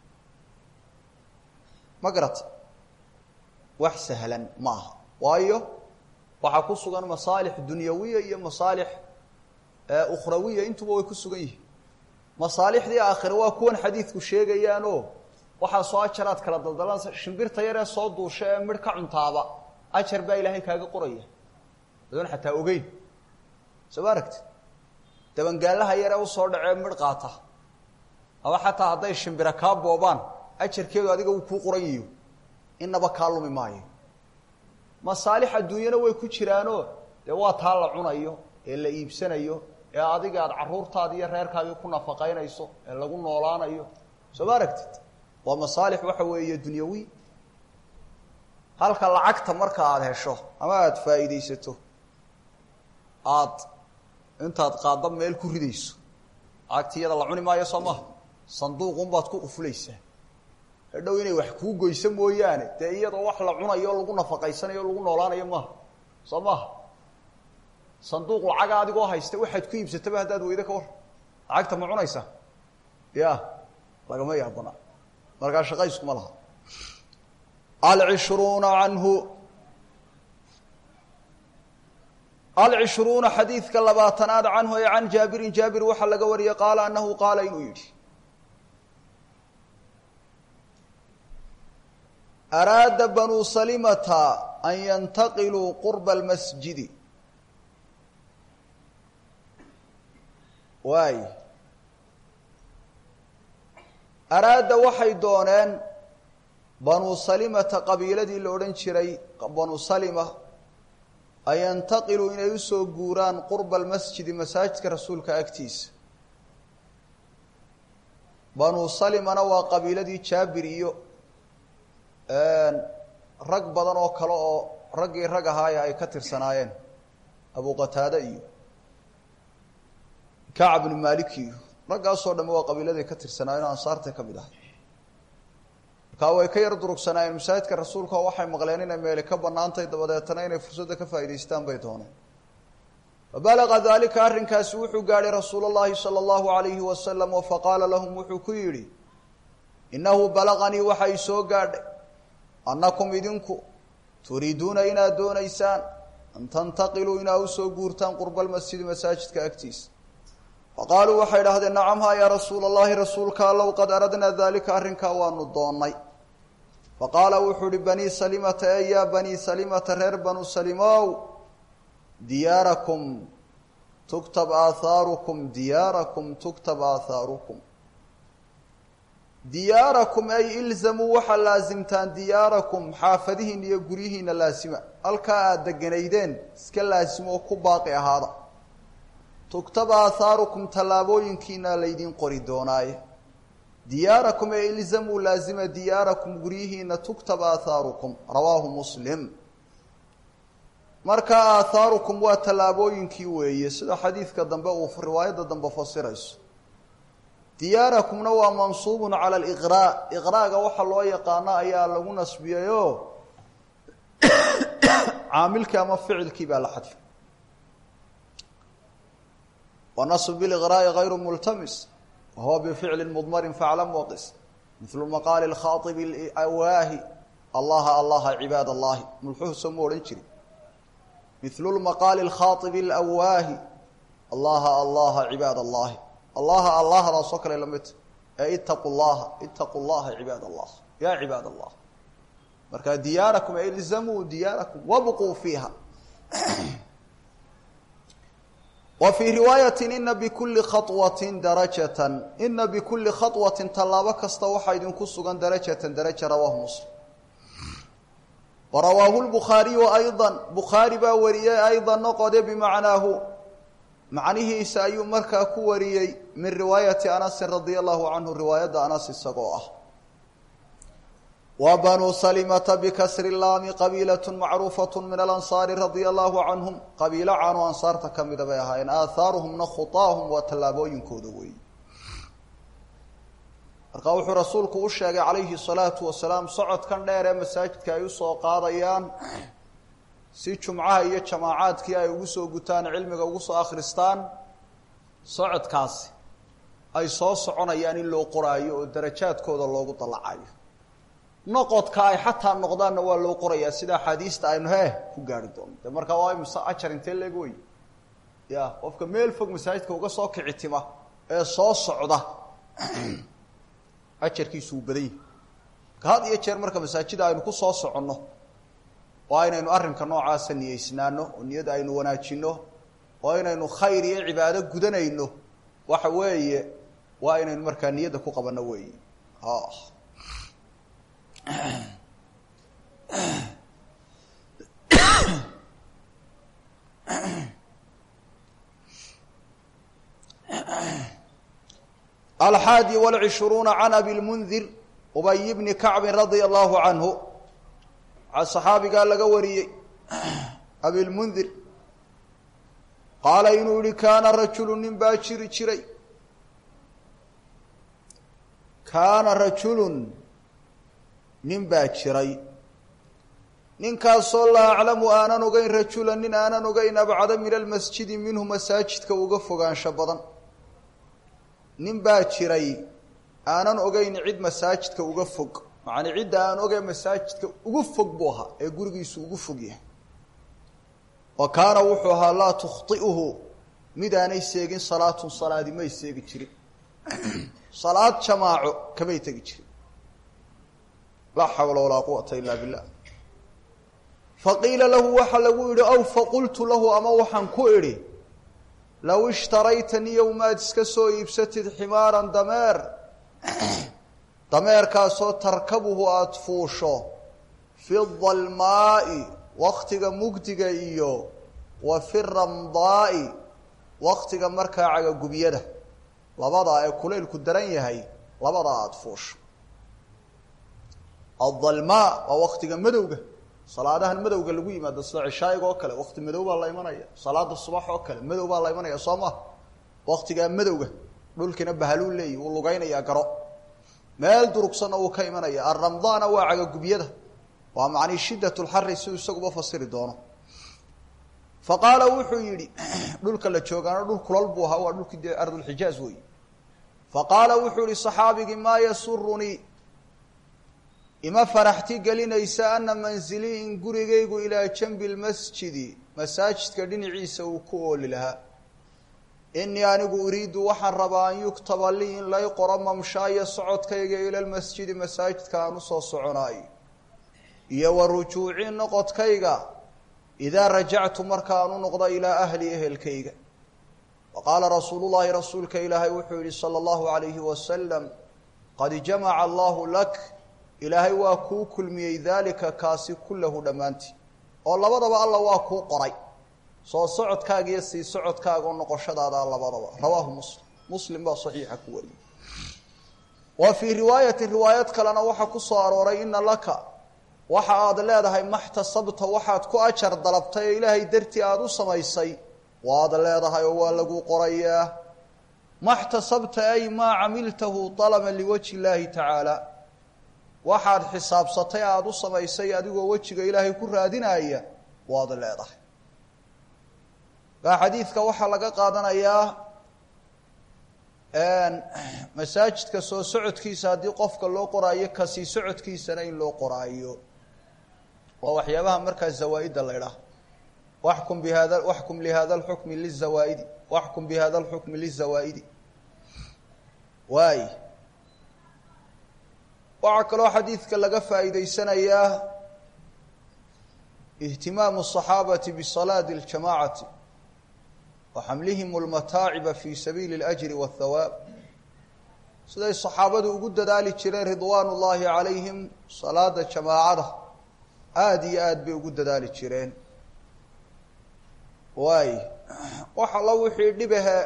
ma garata wax sahlan maaha waayo waxaa ku sugan masaalix dunyawiya iyo masaalix ukhrawiya intuba way ku sugan yihiin masaalixdii aakhire waa kuwan xadiidku sheegayaanoo waxaa soo ajaraad kala daldalan shimbirta yaree soo duusha ee midh ka cuntaaba ajar baa ilaahay kaaga qoraya adoon xataa ogeyn soo ma aragtid dabangaalaha yaree usoo dhacee midh qaata ama xataa hadday shimbira kaa boobaan ajarkeedu adiga uu kuu qoran yihiyo inaba kaa lumi maayo masaalix adduunyana way ku jiraanoo dee waa taa la cunayo ee la iibsanayo ee adiga aada carruurtaada iyo reerkaagii ku nafaqaynayso ee lagu noolaanayo soo ma aragtid waa masaalix waxa weeye dunyawi halka lacagta marka aada hesho ama aada faa'iidaysato aada intaad qaadda meel ku ridayso lacagtiyada la cuni maayo soo maha sanduuqunbaad ku qufulaysaa hadhow inay wax kuu goyso mooyaane dee iyadoo wax la cunayo lagu nafaqaysanayo lagu noolaanayo maaha soo maaha sanduuq lacaga adigoo haysta waxaad ku iibsataba haddaad weydo ka war lacagta ma cunaysa ya lagama yaabana markaa shaqayskuma laha alcishruuna canhu alcishruuna xadiidka labaatanaad canhu ee can jaabirin jaabir waxaa laga wariyey qaala anahu qaala inuu yidhi araada banuu salimata an yantaqiluu qurba almasjidi waay araada waxay dooneen banuu salimata qabiiladii la odhan jiray banuu salima an yantaqiluu inay usoo guuraan qurba almasjidi masaajidka rasuulka agtiisa banuu salimana waa qabiiladii jaabir iyo rag badan oo kale oo raggii rag ahaaya ay ka tirsanaayeen abu qataade iyo kacab bnu malik iyo raggaasoo dhamme waa qabiiladay ka tirsanaayeen o ansaartay ka mid ahay markaa way ka yar durugsanaayeen masaajidka rasuulka oo waxay maqleen inay meeli ka banaantay dabadeetana inay fursadda ka faa'idaystaan bay dooneen fabalaqa daalika arrinkaasi wuxuu gaadhay rasuul اllahi salى اllahu alayhi wasalam oo faqaala lahum wuxuu ku yidhi inahu balaqanii waxay soo gaadhay annakum idinku turiiduuna inaad doonaysaan an tantaqiluu inaad usoo guurtaan qurba almasjidi masaajidka agtiisa faqaaluu waxay idhahdeen nacam ha yaa rasuula allahi rasuulka allow qad aradnaa daalika arrinkaa waanu doonnay faqaala wuxuu ihi banii salimata e yaa banii salimata reer banu salimow diyaarakum tuktab aathaarukum diyaarakum tuktab aathaarukum diyaarakum ay ilzamuu waxaa laasimtaan diyaarakum xaafadihiina iyo guryihiina laasima halkaa aada deganaydeen iska laasimo oo ku baaqi ahaada tuktab aathaarukum tallaabooyinkiina laydin qori doonaaye diyaarakum ay ilzamuu laasima diyaarakum guryihiina tuktab aathaarukum rawaahu muslim marka aathaarukum waa tallaabooyinkii weeye sida xadiidka dambe uu riwaayadda dambe fasirayso diyaarakumna waa mansuubun cala aliqraa iqraaga waxa loo yaqaano ayaa lagu nasbiyayoo caamilkii ama ficilkii baa la xadfay wanasb biliqraa'i gayru multamis wahuwa bificli mudmarin faclam waqis mithlu maqaali lkhaaibi awaahi allaha allaha cibaad allahi mulxuuso ma odhan jiri mithlu lmaqaali lkhaaibi alawaahi allaha allaha cibaad allahi allaha allahdaasoo kale lamid ee itaqu llaha itaqu llaha cibaad allah ya cibaad allah marka diyaarakum e ilzamuu diyaarakum wabquu fiiha wa fii riwaayati ina bikuli khawatin darajatan ina bikuli khawatin tallaabo kasta waxaa idinku sugan darajatan daraja rawaahu muslim warawaahu lbukhaariyu ayضa bukhaari baa wariyey ayضa noqode bimacnaahu macnihiisa ayuu markaa ku wariyey min riwaayati anasin radia allahu canhu riwaayadda anas isagoo ah وبنو سلمة بكسر اللام قبيلة معروفة من الأنصار رضي الله عنهم قبيلة عن أنصار تكمل بها إن آثارهم خطاهم وتلابوين كودوي القوح رسولك وشاق عليه الصلاة والسلام صعد كان دير مساجد كايوسو قاضيان سيتشو معها إيا جماعات كي يوسو قتان علمك ووسو آخرستان صعد كاسي أي صوص عنا يعني اللو قرأي ودرجات كود اللو طلعي نقط كاي حتى النقدان نوال لو قرية سيدا حديث تاينو هيه كوغاردون دماركا واي مسا عشر انتين لقوي يا وفك ميل فوق مساجدك وقا صوك عتما ايه صوص عدا عشر كيسو بدي كهاد يجر مركا مساجد اينو كو صوص عنو واينا اينو ارنكا نوعا سنية سنانو ونياد اينو وناجينو واينا اينو خيري عبادة قدنا اينو وحوية واينا اينو مركا نياد كو قبنا وي اه الحادي والعشرون عن أبي المنذر أبي بن كعب رضي الله عنه الصحابي قال لقوري أبي المنذر قال إنه كان رجل نباشر شري كان رجل نباشري ninkaasoo laa aclamu aanan ogeyn rajulan nin aanan ogeyn abcada min almasjidi minhu masaajidka uga fogaansho badan nin baa jiray aanan ogeyn cid masaajidka uga fog macnaa cidda aan ogeyn masaajidka ugu fog buu ahaa ee gurigiisu ugu fog yahay wa kaana wuxuu ahaa laa tukhti'uhu mid aanay seegin salaatun salaadi may seegi jirin salaad jamaaco kamay tegi jirin laa xawla walaa quwata illaa billah فقيل له وحلو أو فقلت له أما وحن كؤري لو اشتريتني يوم أدسكسو يبستد حمارا دمير دمير كاسو تركبه أطفوشو في الظلماء وقتك مقتك إيو وفي الرمضاء وقتك مركع قبيده لبضع كليل كدرين هاي لبضع أطفوش الظلماء ووقتك مدوغه صلاة المدو قال لقوي ما دصل عشاء وكله وقت مدو بالله يمنعه صلاة الصباح وكله مدو بالله يمنعه صامه وقت جاء مدو دول كنا بهلول لي واللقينا يا قراء ما يلدرك صنا وكيمنعه الرمضان واعج قبيده ومعني شدة الحر يسوي سقف فصير دونه فقال وحيري دول كلا شوقنا دول كل البوها ودول كده أرض الحجاز وي فقال وحيري صحابي ما يسرني إما فرحتي قالين إيسا أن منزلي إن قريقيقو إلى جنب المسجد مساجد كدين عيسى وكول لها إني أنقو أريد وحن ربان يكتب لي إن لا يقرم مشايا صعود كيقى إلى المسجد مساجد كانوا صعناي إيا والرجوعين نقط كيقى إذا رجعت مركان نقضى إلى أهل أهل كيقى وقال رسول الله رسولك إلهي وحولي صلى الله عليه وسلم قد جمع الله لك إلهي واكو كل مي ذلك كاسي كله دمانتي oo labadaba Allah waa ku qoray soo socodkaaga iyo si socodkaaga oo noqoshadaada labadaba rawaahu muslim muslim ba saxiixa ku wari wa fi riwaayati riwaayat kalena waxa ku soo arooray in laka waxa aad leedahay mahtasabta waxaad ku ajar dalabtay ilaahay dartii aad u samaysay waad leedahay oo waa lagu qorayaa mahtasabta ay ma amiltahu talaban liwajhi Allah ta'ala waxaad xisaabsatay aad u samaysay adigoo wajiga ilaahay ku raadinaya waad leedahay ba xadiiska waxa laga qaadanayaa een masaajidka soo socodkiisa hadii qofka loo qoraayo ka sii socodkiisana in loo qoraayo waa waxyaabaha markaa zawaa'ida la yiraahdo waxkum bi hada waxkum li hada al-hukm liz-zawaa'id waxkum bi hada al-hukm liz-zawaa'id waay وعكلوا حديثك لغا فائديسنايا اهتمام الصحابة بصلاة الجماعة وحملهم المتاعب في سبيل الأجر والثواب سيدي الصحابة وقد ذلك جرين رضوان الله عليهم صلاة الجماعة آدي آد بوقد ذلك جرين واي وحلو حيدي بها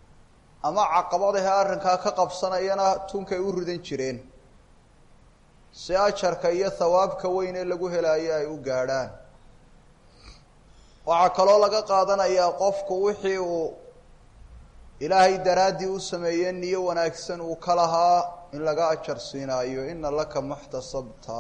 أما عقبضها أرنكا كقبصنا ينا تونكي وردين جرين si ajarka iyo thawaabka weyn ee lagu helayo ay u gaadhaan waxaa kaloo laga qaadanayaa qofku wixii uu ilaahay daraaddii u sameeyey niyo wanaagsan uu ka lahaa in laga ajar siinaayo ina laka maxtasabta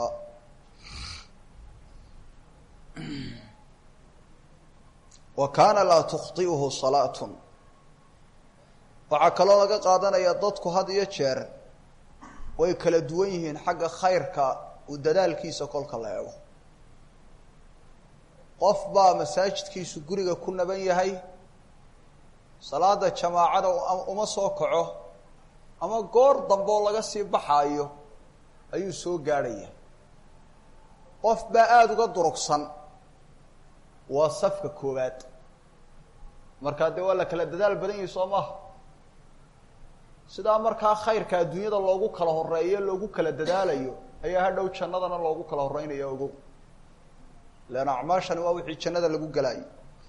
wa kaana laa tukhti'uhu salaatun waxaa kaloo laga qaadanayaa dadku had iyo jeer way kala duwan yihiin xagga khayrka uu dadaalkiisa kolka la eego qof baa masaajidkiisu guriga ku naban yahay salaada jamaacada uma soo kaco ama goor dambe oo laga sii baxaayo ayuu soo gaadhaya qof baa aada uga durugsan waa safka koowaad markaa dee waa la kala dadaal badan yahay soo maaha sidaa markaa khayrka adduunyada loogu kala horeeyo loogu kala dadaalayo ayaa hadhow jannadana loogu kala horeynaya ogow leanna acmaashani waa wixii jannada lagu galaayay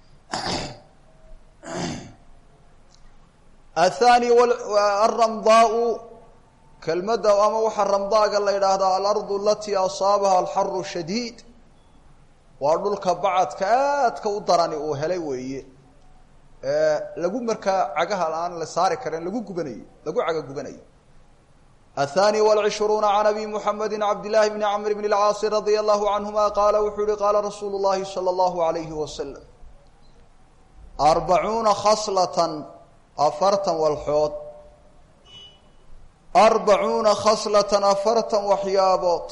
athani alramdaau kelmadda ama waxaa ramdaaga la yidhaahdaa alardu alatii asaabaha alxaru shadiid waa dhulka bacadka aadka u darani uu helay weeye lagu markaa cagaha aan la saari karin lagu gubanayo lagu caga gubanayo aلثاني والعشhروuن عن أbي محمد عبد الله بن عمرو بن العاaص رضي الله عنهما qاaل wuxuu hi qاala رasuuل اللhi صلى الله عليه وسلم أربعuuنa khصلة afartan walxood أربعuuنa khصلة afartan waxyaabood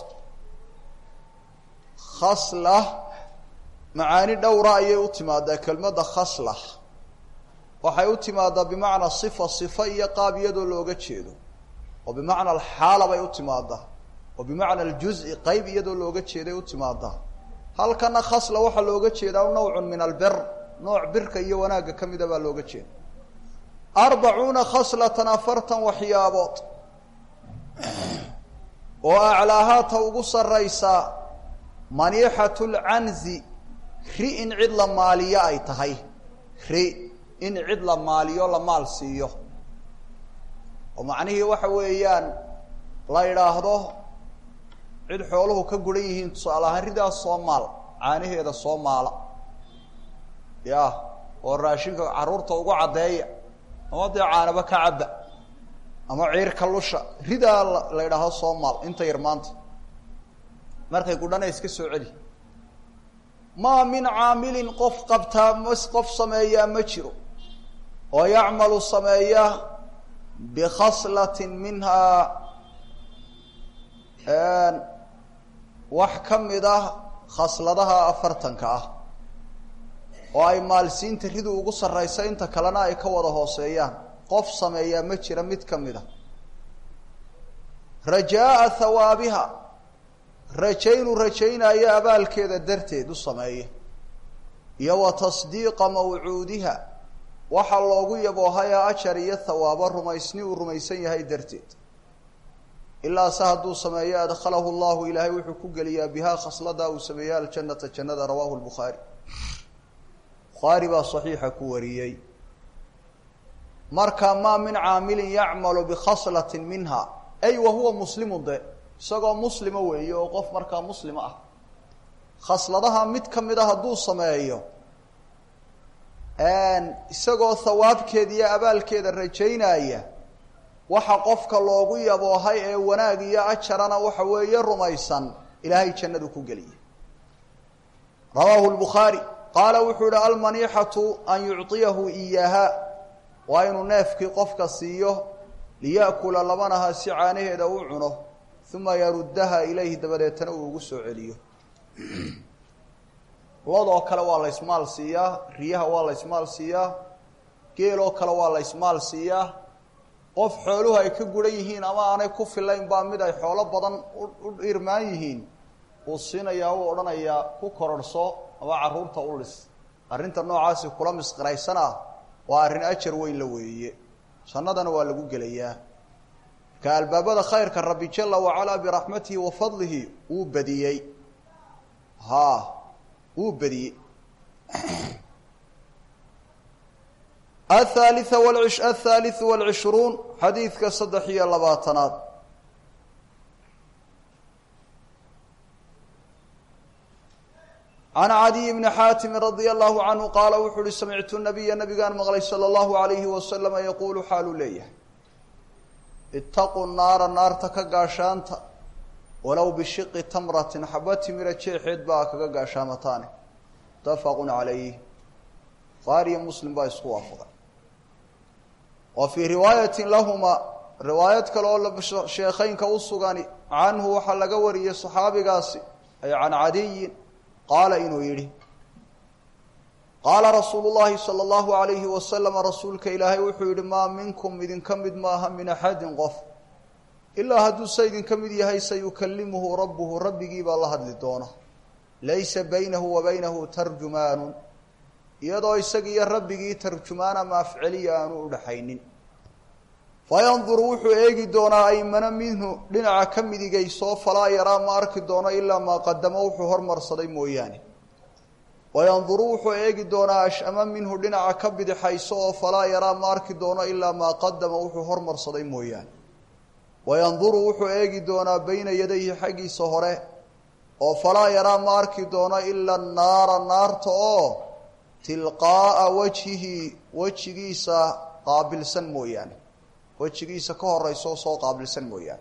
khasلة macaani dhowra ayay u timaadaa kelmadda khasلة waxay u timaadaa bimacnaa صifa صifa iyo qaab iyadoo looga jeedo oo bimacna alxaala bay u timaadaa oo bimacna aljuz-i qeyb iyadoo looga jeeday u timaadaa halkana khasla waxaa looga jeedaa nawcun min albir nooc birka iyo wanaagga ka mida baa looga jeeda arbacuuna khaslatan afartan waxyaabood oo aclaahaata ugu sarraysaa maniixatu lcanzi ri in cid la maaliyo ay tahay ri in cid la maaliyo la maal siiyo oo macnihii waxa weeyaan la yidhaahdo cid xooluhu ka guran yihiin tusaale ahaan ridaas soo maal caanaheeda soo maala ya oo raashinka carruurta ugu caddeeya ama dee caanaba ka cabba ama ciirka lusha ridaa la yidhaahdo soo maal inta yar maanta markay gudhana iska soo celi maa min caamilin qof qabtaa mas qof sameeyaa ma jiro oo yacmalu sameeya bikhaslatin minhaa wax ka mid ah khasladaha afartanka ah oo ay maalsiinta ridu ugu sarraysa inta kalena ay ka wada hooseeyaan qof sameeyaa ma jira mid ka mid a rajaa'a hawaabiha rajaynu rajaynaayo abaalkeeda darteed u sameeya iyo wa tasdiiqa mawcuudiha waxaa loogu yaboohaya ajar iyo thawaabo rumaysni uu rumaysan yahay darteed ilaa se hadduu sameeyo adkhalahu llahu ilaahay wuxuu ku geliyaa bihaa khasladaa uu sameeya aljannata jannada rawaahu lbukhaari bukhaari baa saxiixa ku wariyey marka maa min caamilin yacmalu bikhaslatin minha ay wa huwa muslimun de isagoo muslima weeye oo qof markaa muslima ah khasladaha mid ka mid a hadduu sameeyo isagoo thawaabkeeda iyo abaalkeeda rajaynaya waxa qofka loogu yaboohay ee wanaag iyo ajarana waxa weeye rumaysan ilaahay jannadu ku geliya rawaahu lbukhaari qaala wuxuu yihi almaniixatu an yucطiyahu iyaaha waa inuu neefkii qofka siiyo liya'kula labanaha si caanaheeda u cuno uma yaruddaha ilayhi dabadeetana uu ugu soo celiyo loodoo kale waa la ismaal siiyaa riyaha waa la ismaal siiyaa geeloo kale waa la ismaal siiyaa qof xooluhu ay ka guran yihiin ama aanay ku filayn baa mid ay xoolo badan u irmaan yihiin uu siinayaa uu odhanayaa ku kororhso ama carruurta u lis arrinta noocaasi kula misqiraysana waa arrin ajar weyn la weeye jannadana waa lagu gelayaa marka albaabada khayrka rabbi jala wacalaa biraxmatihi wa fadlihi wuu badiyey ha wuu badiyey athalitha walish athalithu walcishruun xadiidka saddex iyo labaatanaad عن عدي بن حاتم رضي الله عنه قال وحول سمعت النبي النبي قال مغلي صلى الله عليه وسلم يقول حال ليه اتقوا النار النار تكقاشانتا ولو بشق تمرة حبت مرة شيحيد باك قاشامتان متفق عليه قارئ مسلم بايسقوا أفضل وفي رواية لهما رواية كالأولى شيخين كوصغاني عنه وحلق وري صحابي قاسي أي عن عدي قال إنه يري قال رسول الله صلى الله عليه وسلم رسولك إلهي وحيد ما منكم إذن كمد ما هم من أحد غف إلا هدو سيد كمد يهي سيكلمه ربه ربي جيب الله لدونه ليس بينه وبينه ترجمان يدو يسقي ربي ترجمان ما فعليا ودحين فينظر وحو ايغي دونا ايمن منه دينعا كميدغي سو فلا يرى ما اركي دونا الا ما قدمه وحو هرمرسداي مويانه وينظر وحو ايغي دونا اشام منه دينعا كبدخاي سو فلا يرى ما اركي دونا الا ما قدمه وحو هرمرسداي مويانه وينظر وحو ايغي دونا بين يديه حقي سهره او فلا يرى ما اركي دونا الا النار النار تو تلقاء وجهه وجهيسا قابل سن مويانه وجهيسا كهريسو سو قابلسن mooyaan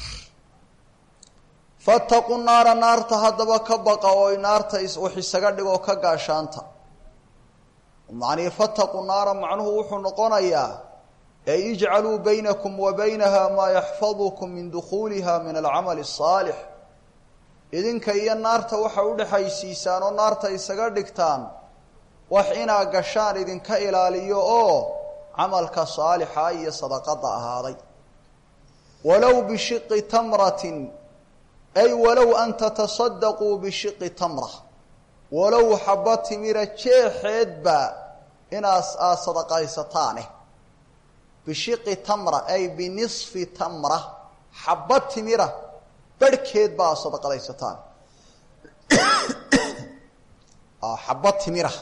fattaqu naara naarta hadaba ka baqa oo naarta is wax isaga dhigo ka gaashaanta macni fattaqu naara macnuhu wuxuu noqonayaa ay ij'alu baynakum wa baynaha ma yahfazukum min dukhulha min al'amal as-salih idinka iyo naarta waxa u dhaxaysiisaan oo naarta isaga dhigtaan wax ina gashaan idinka ilaaliyo oo عملك صالحا اي صدقه هذه ولو بشق تمره اي ولو ان تتصدقوا بشق تمره ولو حبت ميره جيحد با اناس صدقايستانه بشق تمره اي بنصف تمره حبت ميره بركيد با صدقايستان اه حبت ميره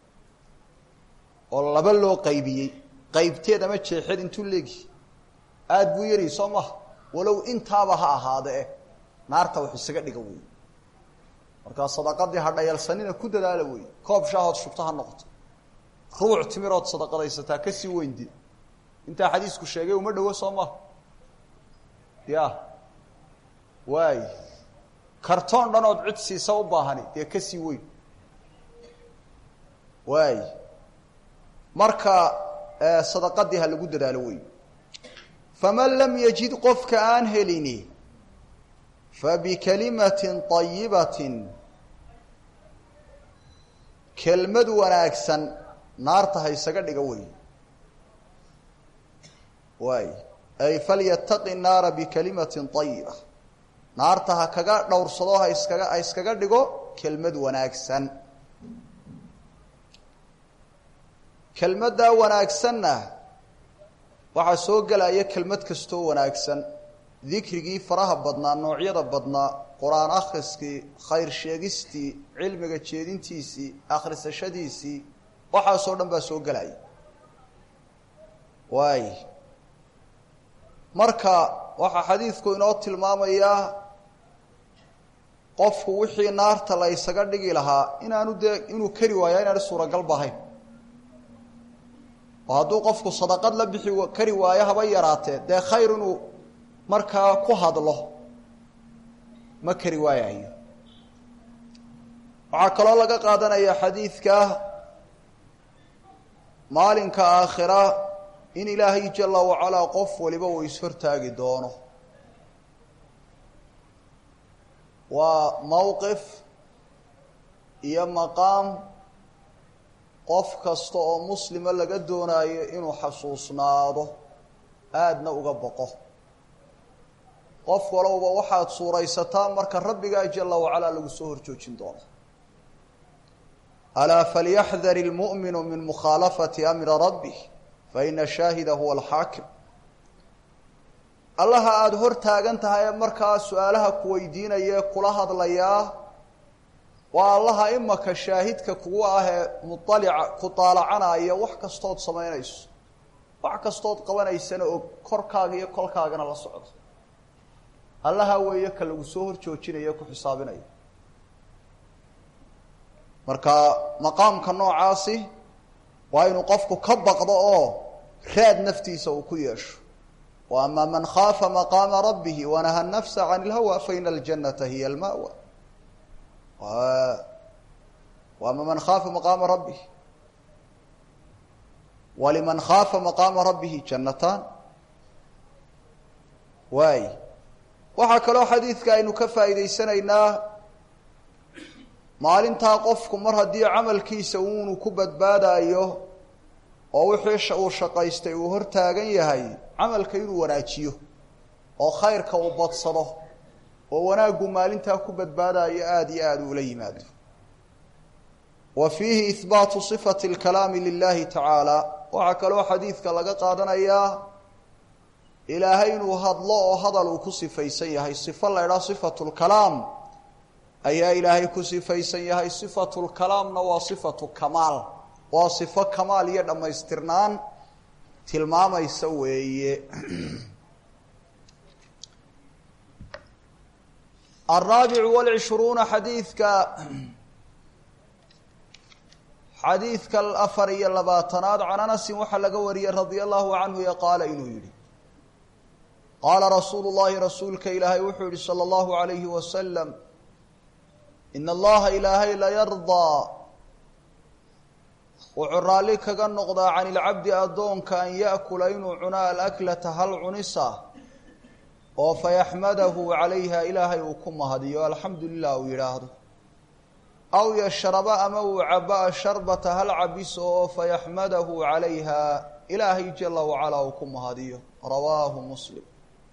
والله بلو قيبيه qaybteeda ma jeexid intuu leegi aad buu yiri Soomaa walow intaaba ha ahaade naarta wax isaga dhiga weey marka sadaqadii hadhayalsanina ku dadaala weey koob shaahad shubtaha noqoto ruuc timirood sadaqadaysataa ka sii weyndi inta xadiisku sheegay uma dhawo Soomaa ya way kartoon dhanood cid siisa u baahani ee ka sii weyn way marka صدقتها lagu dadaalo way faman lam yajid qofka aan helini fa bi kalimatin tayyibatin kelmad wanaagsan naarta hay isaga dhiga way way ay falyattaqi an-nar bi kalimatin tayyibah naarta ha kaga dhowrsado ha iskaga iskaga dhigo kelmad wanaagsan kelmadda wanaagsanna waxa soo galaya kelmad kasto wanaagsan dhikrigi faraha badnaa noocyada badnaa quraan akhriski khayr sheegisti cilmiga jeedintiisi akhrisashadiisi waxa soo dhan ba soo galaya way marka waxa xadiisku inoo tilmaamaya qofku wixii naarta la isaga dhigi lahaa inaanu inuu kari waayo inaan suuragal bahayn وهذا قفك صدقة لبحي وكري وايها بيراته ده خير مركا كهاد الله ما كري وايها وعكال الله قادنا يا حديثك مالك آخرة إن إلهي جل وعلا قف ولبو يسفر تاقي دونه وموقف يا مقام qof kasta oo muslima laga doonayo inuu xasuusnaado aadna uga baqo qof walba waxaad suuraysataa marka rabbiga jalla wa ala lagu soo horjoojin doono ala falyahdhar almu'minu min mukhalafati amri rabbih fa inna shahida huwa alhakim allah aad hor taagan tahay marka su'aalaha ku weydiinaya kula hadlaya والله إما كشاهدك كواه مطلع كطالعنا يا وح كستود سمينيس وح كستود قوانيس أنا كركاغ يا كلكاغ أنا لصعد الله هو يكل وسهر شوشين يكو حسابنا marka maqaamka noocaasi waa inuu qofku ka baqdo oo raad naftiisa uu ku yeesho wa amma man khafa maqama rabbih wa naha an-nafsa 'ani al-hawa fa inna al-jannata hiya al-ma'wa wa amma man khafa maqama rabbih wa liman khafa maqama rabbih jannatan way waxa kale oo xadiiska aynu ka faa'iideysanaynaa maalinta qofku mar hadii amalkiisa uu ku badbaadayo oo wixii uu shaqaystay uu hor taagan yahay amalka inuu wanaajiyo oo khayrka uu badsado oo wanaagu maalinta ku badbaadayo aad iyo aad u la yimaado wa fihi ithbaatu sifati al-kalam lillahi ta'ala waxa kale oo xadiiska laga qaadanayaa ilaahay inuu hadlo oo hadal uu ku sifaysan yahay sifo la yiraahdo sifatul kalam ayaa ilaahay ku sifaysan yahay sifatul kalamna waa sifatu kamaal waa sifo kamaal iyo dhamaystirnaan tilmaamaysa weeye الرابع والعشرون حديثك حديثك الأفري اللباتناد عن أنس وحلق وري رضي الله عنه يقال إنه يلي قال رسول الله رسولك إلهي وحوري صلى الله عليه وسلم إن الله إلهي لا يرضى وعرالك النقضى عن العبد أدونك أن يأكل إنه عناء الأكلة هل عنسا وفيحمده عليها إلهي وكم هديه الحمد لله ويراهده أو يشرب أمو عباء شربة هل عبسه فيحمده عليها إلهي جل وعلا وكم هديه رواه مسلم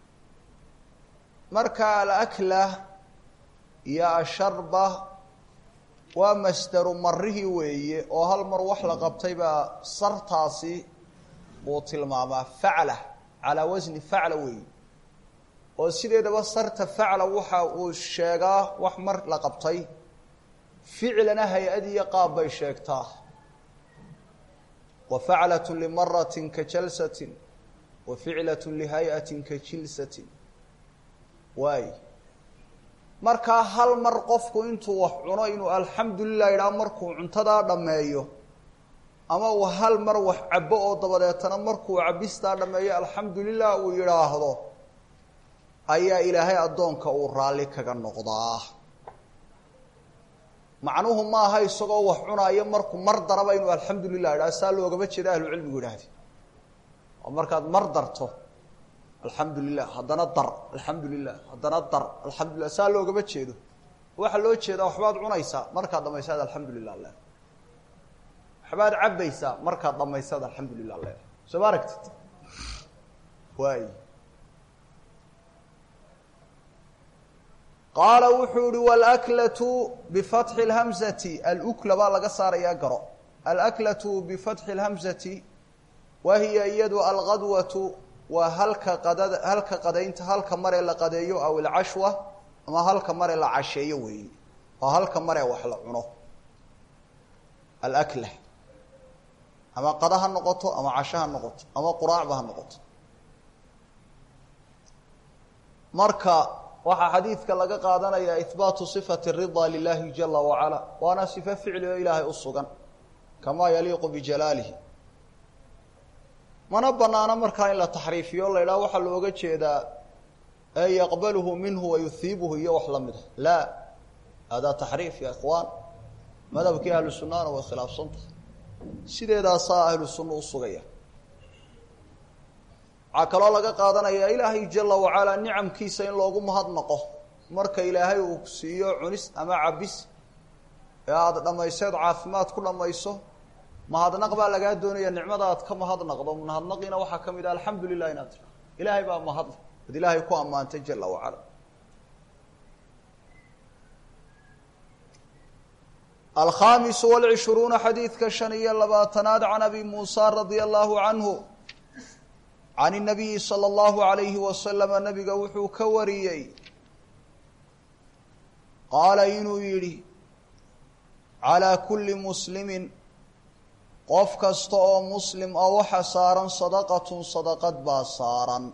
مركا الأكلة يا شربة ومستر مره وي وهل مروح لقبتيبا صرتاسي بوطل ماما فعله على وزن فعل وي وسيده صرت فعل وحا وشيغا وحمر لقبتي فعلنا هيئدي قاب شيغتا وفعلة لمرة كجلسة وفعلة لهيئة كجلسة واي marka hal mar qofku intuu wax cuno inuu alxamdulillah ila markuu cuntada dhameeyo ama uu hal mar wax cabo oo dabadeetana markuu cabista dhameeyo alxamdulillah uu yiraahdo ayaa ilaahay adoonka uu raali kaga noqdaa macnuhu ma aha isagoo wax cunayo markuu mar daraba inuu alxamdulillah ila saal looga jeedo ahlu cilmigu yiraahdo oo markaad mar darto alxamdulillah hadana dar alxamdulillah hadana dar alxamdulillah saal looga jeedo waxa loo jeedaa waxbaad cunaysaa markaad dhamaysaad alxamdulillah allah waxbaad cabaysaa markaad dhamaysaad alxamdulillah allah sabaaragt waay قال وحور والأكلة بفتح الهمزة الأكلة بالغ صار يا قرأ الأكلة بفتح الهمزة وهي يد الغدوة وهلك قد هلك قدينت هلك مر لقديو أو العشوة أما هلك مر العشية وهي وهلك مر وحلا عنه الأكلة أما قدها النقطة أما عشاها النقطة أما قراع بها النقطة مركا waxa xadiidka laga qaadanaya ithbaatu sifati ridha lillahi jalla wa ala wa ana sifa fi'li ilaahi usugan kama yaliqu bi jalalihi mana banaana marka in la tahriifiyo la ilaa waxa looga jeedaa ay yaqbaluhu minhu wa yuthibuhu iyo wax lamid la hada tahriif ya ikhwan madhabki ahlu sunnah wa khilaafsanta sideeda saa ahlu sunnah usugaya akala laga qaadanaya ilaahi jalla wa ala ni'amkiisa in loogu mahadnaqo marka ilaahay uu siiyo cunis ama cabis aad dhamayseed caafimaad ku dhamayso mahadnaq baa laga doonaya nicmada aad ka mahadnaqdo mahadnaqina waxa kamid ah alxamdulillah inaad ilaahay baa mahad ilaahay ku amaantay jalla wa ala الخامس والعشرون حديث كشنية لباتناد عن أبي موسى رضي الله عنه عن النبي صلى الله عليه وسلم النبي وحو كوريي قال إنو يري على كل مسلم قف كستو مسلم أو حسارا صدقة صدقة باصارا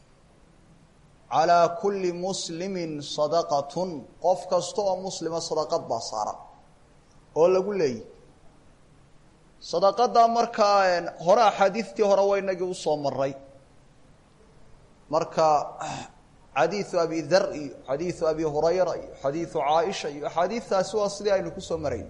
على كل مسلم صدقة قف كستو مسلم صدقة باصارا oo lagu leeyahy sadaqada markaa hore axaadiistii hore waa inagii usoo maray marka xadiiثu abi dar iyo xadiiثu abi hurayra iyo xadiiثu caaisha iyo axaadiistaasi waa sidii aynu kusoo marayn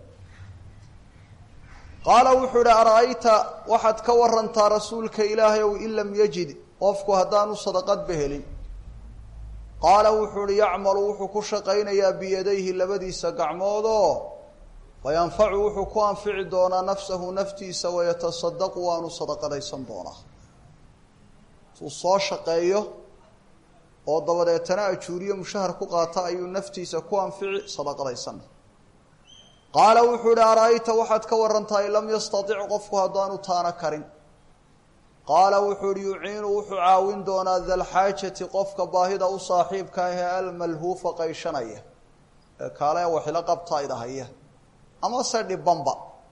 qaala wuxuu ihi ara'ayta waxaad ka warantaa rasuulka ilaahay ow in lam yajid qofku haddaanu sadaqadba helin qaala wuxuu ihi yacmalu wuxuu ku shaqaynayaa biyadayhi labadiisa gacmoodoo wayanfacu wuxuu ku anfici doonaa nafsahu naftiisa wayatasadaqu waanu sadaqadaysan doonaa suu soo shaqeeyo oo dabadeetana ajuuriyo mushahar ku qaata ayuu naftiisa ku anfici sadaqadaysan qaala wuxuu ihi ara'ayta waxaad ka warantaa in lam yastatic qofku haddaanu taana karin qaala wuxuu ihi yuciinu wuxuu caawin doonaa dalxaajati qofka baahida u saaxiibka ahee almalhuufa qayshanaya ee kaale waxila qabta idahaya ama se dhibanba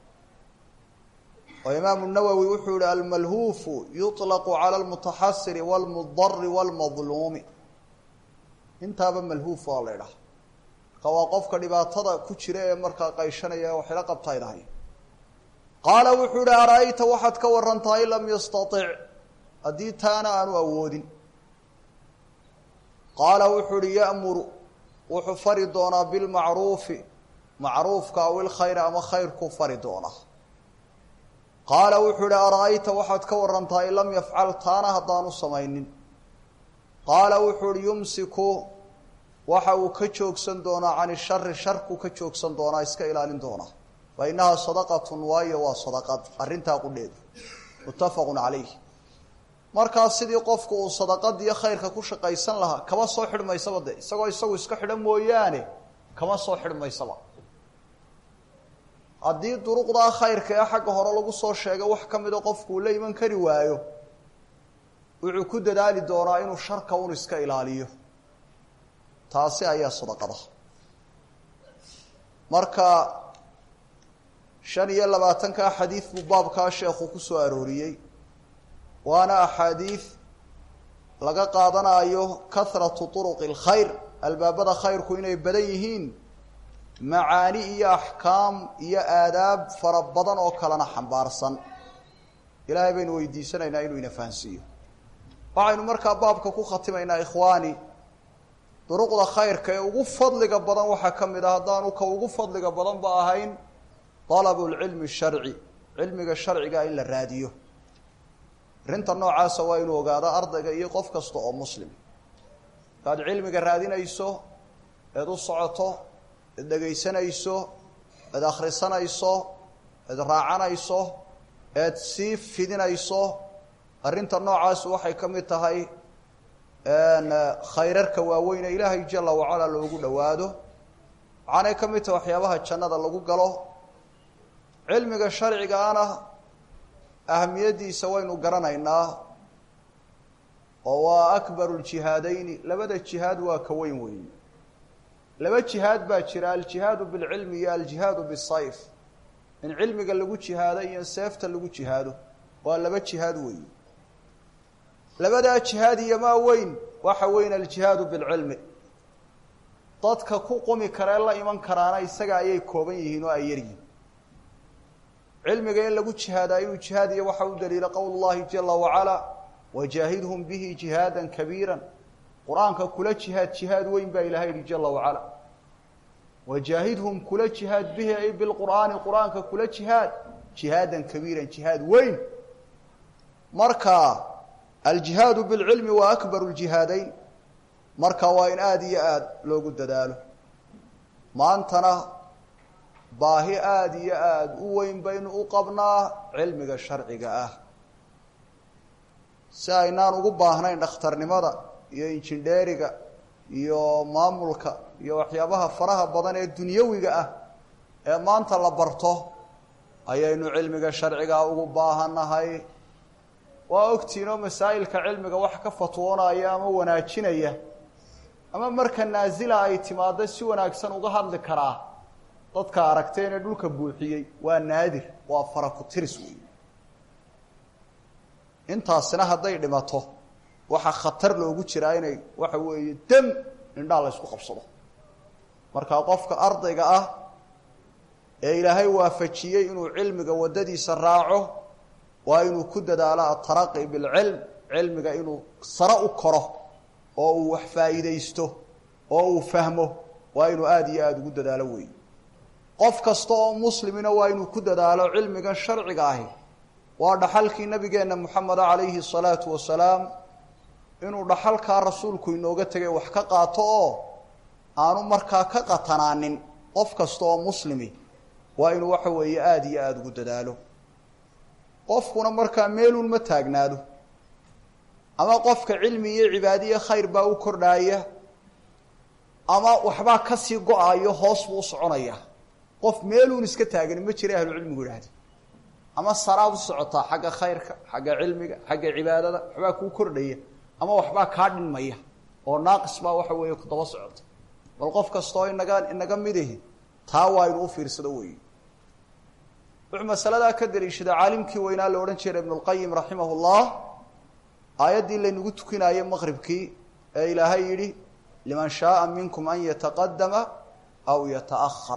oo imaamu nawowi wuxuu yihi almalhuufu yuطlaqu cala almutaxasiri wاlmudari wاlmadluumi intaaba malhuuf waa la idhaha marka waa qofka dhibaatada ku jira ee markaa qayshanaya ee waxila qabta idahaya qaala wuxuu yihi ara'ayta waxaad ka warantaa in lam yastatic haddii taana aanu awoodin qaala wuxuu ihi ya'muru wuxuu fari doonaa bilmacruufi macruufka aw ilkhayr ama khayrkuu fari doonaa qaala wuxuu ihi ara'ayta waxaad ka warantaa in lam yafcal taana haddaanu samaynin qaala wuxuu ihi yumsiku waxa uu ka joogsan doonaa cani shari sharkuu ka joogsan doonaa iska ilaalin doonaa fa innahaa sadaqatun waayo waa sadaqad arrintaa qudheedu muttafaqun calayh markaas sidii qofku uu sadaqadiiyo khayrka ku shaqaysan lahaa kama soo xidhmaysaba de isagoo isagu iska xidhan mooyaane kama soo xidhmaysaba haddii duruqdaa khayrka ee xagga hore lagu soo sheego wax ka mida qofku uu la iman kari waayo wuxuu ku dadaali doonaa inuu sharka un iska ilaaliyo taasi ayaa sadaqada marka shan iyo labaatankaa xadiid buu baabkaa sheekhu ku soo arooriyey waana axaadiid laga qaadanayo kahratu turuqi اlkhayr albaabada khayrku inay badan yihiin macaani iyo axkaam iyo aadaab fara badan oo kalena xambaarsan ilaahay baynu weydiisanaynaa inuu ina fahansiiyo waxaynu markaa baabka ku khatimaynaa ikhwaani duruqda khayrka ee ugu fadliga badan waxaa ka mid ah haddaanu ka ugu fadliga badan ba ahayn dalabu lcilmi sharci cilmiga sharciga in la raadiyo arrinta noocaasa waa inuu ogaado ardayga iyo qof kasta oo muslim hadaad cilmiga raadinayso eed u socoto eed dhegaysanayso eed akhrisanayso eed raacanayso eed sii fidinayso arrinta noocaasi waxay ka mid tahay khayrarka waaweyn ee ilaahay jala wacala loogu dhowaado waxaanay ka mid tahay waxyaabaha jannada lagu galo cilmiga sharcigaana ahamiyaddiisa waynu garanaynaa oo waa akbaru ljihaadayni labada jihaad waa ka weyn weyn laba jihaad baa jira aljihaadu bilcilmi iyo aljihaadu bisayf in cilmiga lagu jihaado iyo seefta lagu jihaado waa laba jihaad weyn labadaa jihaad iyo maa weyn waxa weyn aljihaadu bilcilmi dadka ku qumi karee la iman karaana isaga ayay kooban yihiin oo ay yaryihin cilmiga in lagu jihaadaa inuu jihaadiyo waxa u daliila qowl llahi jala wacala wajaahidhum bihi jihaadan kabiira qur-aanka kula jihaad jihaad weyn baa ilahay yihi jala wacala wajaahidhum kula jihaad bihi ay bilqur'aani qur-aanka kula jihaad jihaadan kabiiran jihaad weyn marka aljihaadu bilcilmi waa akbaru ljihaadayn marka waa in aada iyo aada loogu dadaalo maantana baahi aada iyo aada u weyn baynu u qabnaa cilmiga sharciga ah si aynaan ugu baahnayn dhakhtarnimada iyo injindheeriga iyo maamulka iyo waxyaabaha faraha badan ee dunyawiga ah ee maanta la barto ayaynu cilmiga sharcigaa ugu baahannahay waa ogtiinoo masaa'ilka cilmiga wax ka fatwoonaya ama wanaajinaya ama marka naasila ay timaado si wanaagsan uga hadli karaa dadka aragteen ee dhulka buuxiyey waa naadir waa fara ku tiris wey intaasina hadday dhimato waxaa khatar loogu jiraa inay waxa weeye dem indhaa la ysku qabsado markaa qofka ardayga ah ee ilaahay waafajiyay inuu cilmiga wadadiisa raaco waa inuu ku dadaalo at-taraqi bil ilm cilmiga inuu sara u koro oo uu wax faa'iideysto oo uu fahmo waa inuu aad iyo aad ugu dadaalo weey qof kasta oo muslimina waa inuu ku dadaalo cilmiga sharciga ah waa dhaxalkii nabigeena Muhammad alayhi salatu wasalaam inuu dhaxalka rasuulku inooga tagay wax ka qaato oo aanu markaa ka qatanaanin qof kasta oo muslimi waa inuu waxa weeye aad iyo aad ugu dadaalo qofkuna markaa meelun ma taagnaado ama qofka cilmi iyo cibaadiye khayr baa u kordhaya ama waxba ka sii go'ayo hoos buu soconaya qof meelun iska taagan ma jira ahlu cilmigu yiraahdo ama saraab socota xagga khayrka xagga cilmiga xagga cibaadada waxba ku kordhaya ama waxba ka dhinmaya oo naaqis baa waxa weeye ku daba socota bal qof kasto inaga inaga midahi taa waa inuu fiirsado weey wuxuu masalada ka dariishada caalimkii weynaa la oran jiray ibn al-qayyim rahimahullah aayadii la nagu tukinayay maqribkii ee ilaahay yiri liman shaa minkum an yataqaddama aw yata'akhkhar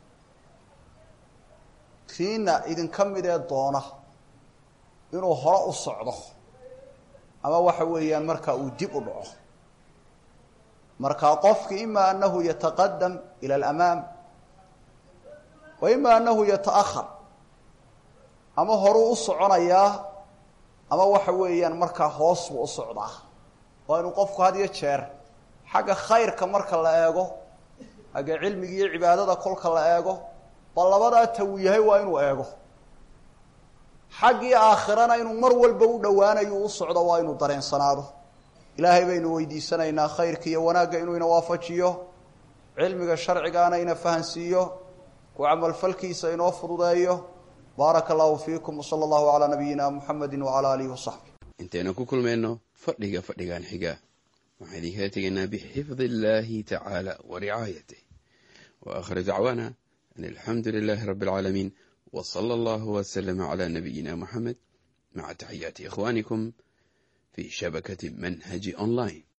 fiina idin kamidee doona inuu hore u socdo ama waxa weeyaan marka uu dib u dhaco marka qofki ima annahu yataqaddam ila al-amam wa ima annahu yata'akhkhar ama hore u soconaya ama waxa weeyaan marka hoos u socdaa waa inuu qofku had iyo jeer xagga khayrka marka la eego xagga cilmiga iyo cibaadada kolka la eego balabada tawiyahay waa inuu eego xagga aakhirana inuu mar walba u dhawaanayo u socdo waa inuu dareensanaado ilaahay baynu weydiisanaynaa khayrka iyo wanaaga inuu ina waafajiyo cilmiga sharcigaana ina fahansiiyo ku amal falkiisa inoo fududeeyo barakallahu fiikum sallallahu ala nabiyyina muhammadin wa ala alihi wa sahbihi inteena ku kulmeenno fadhiga fadhigan xiga waxaan idinka tegaynaa bixifdillahi ta'ala wa ri'ayatihi wa akhir da'wana alhamdulillahi rabbil alamin wa sallallahu wa sallama ala nabiyyina muhammad ma'a tahiyyati ikhwanikum fi shabakati manhaj online.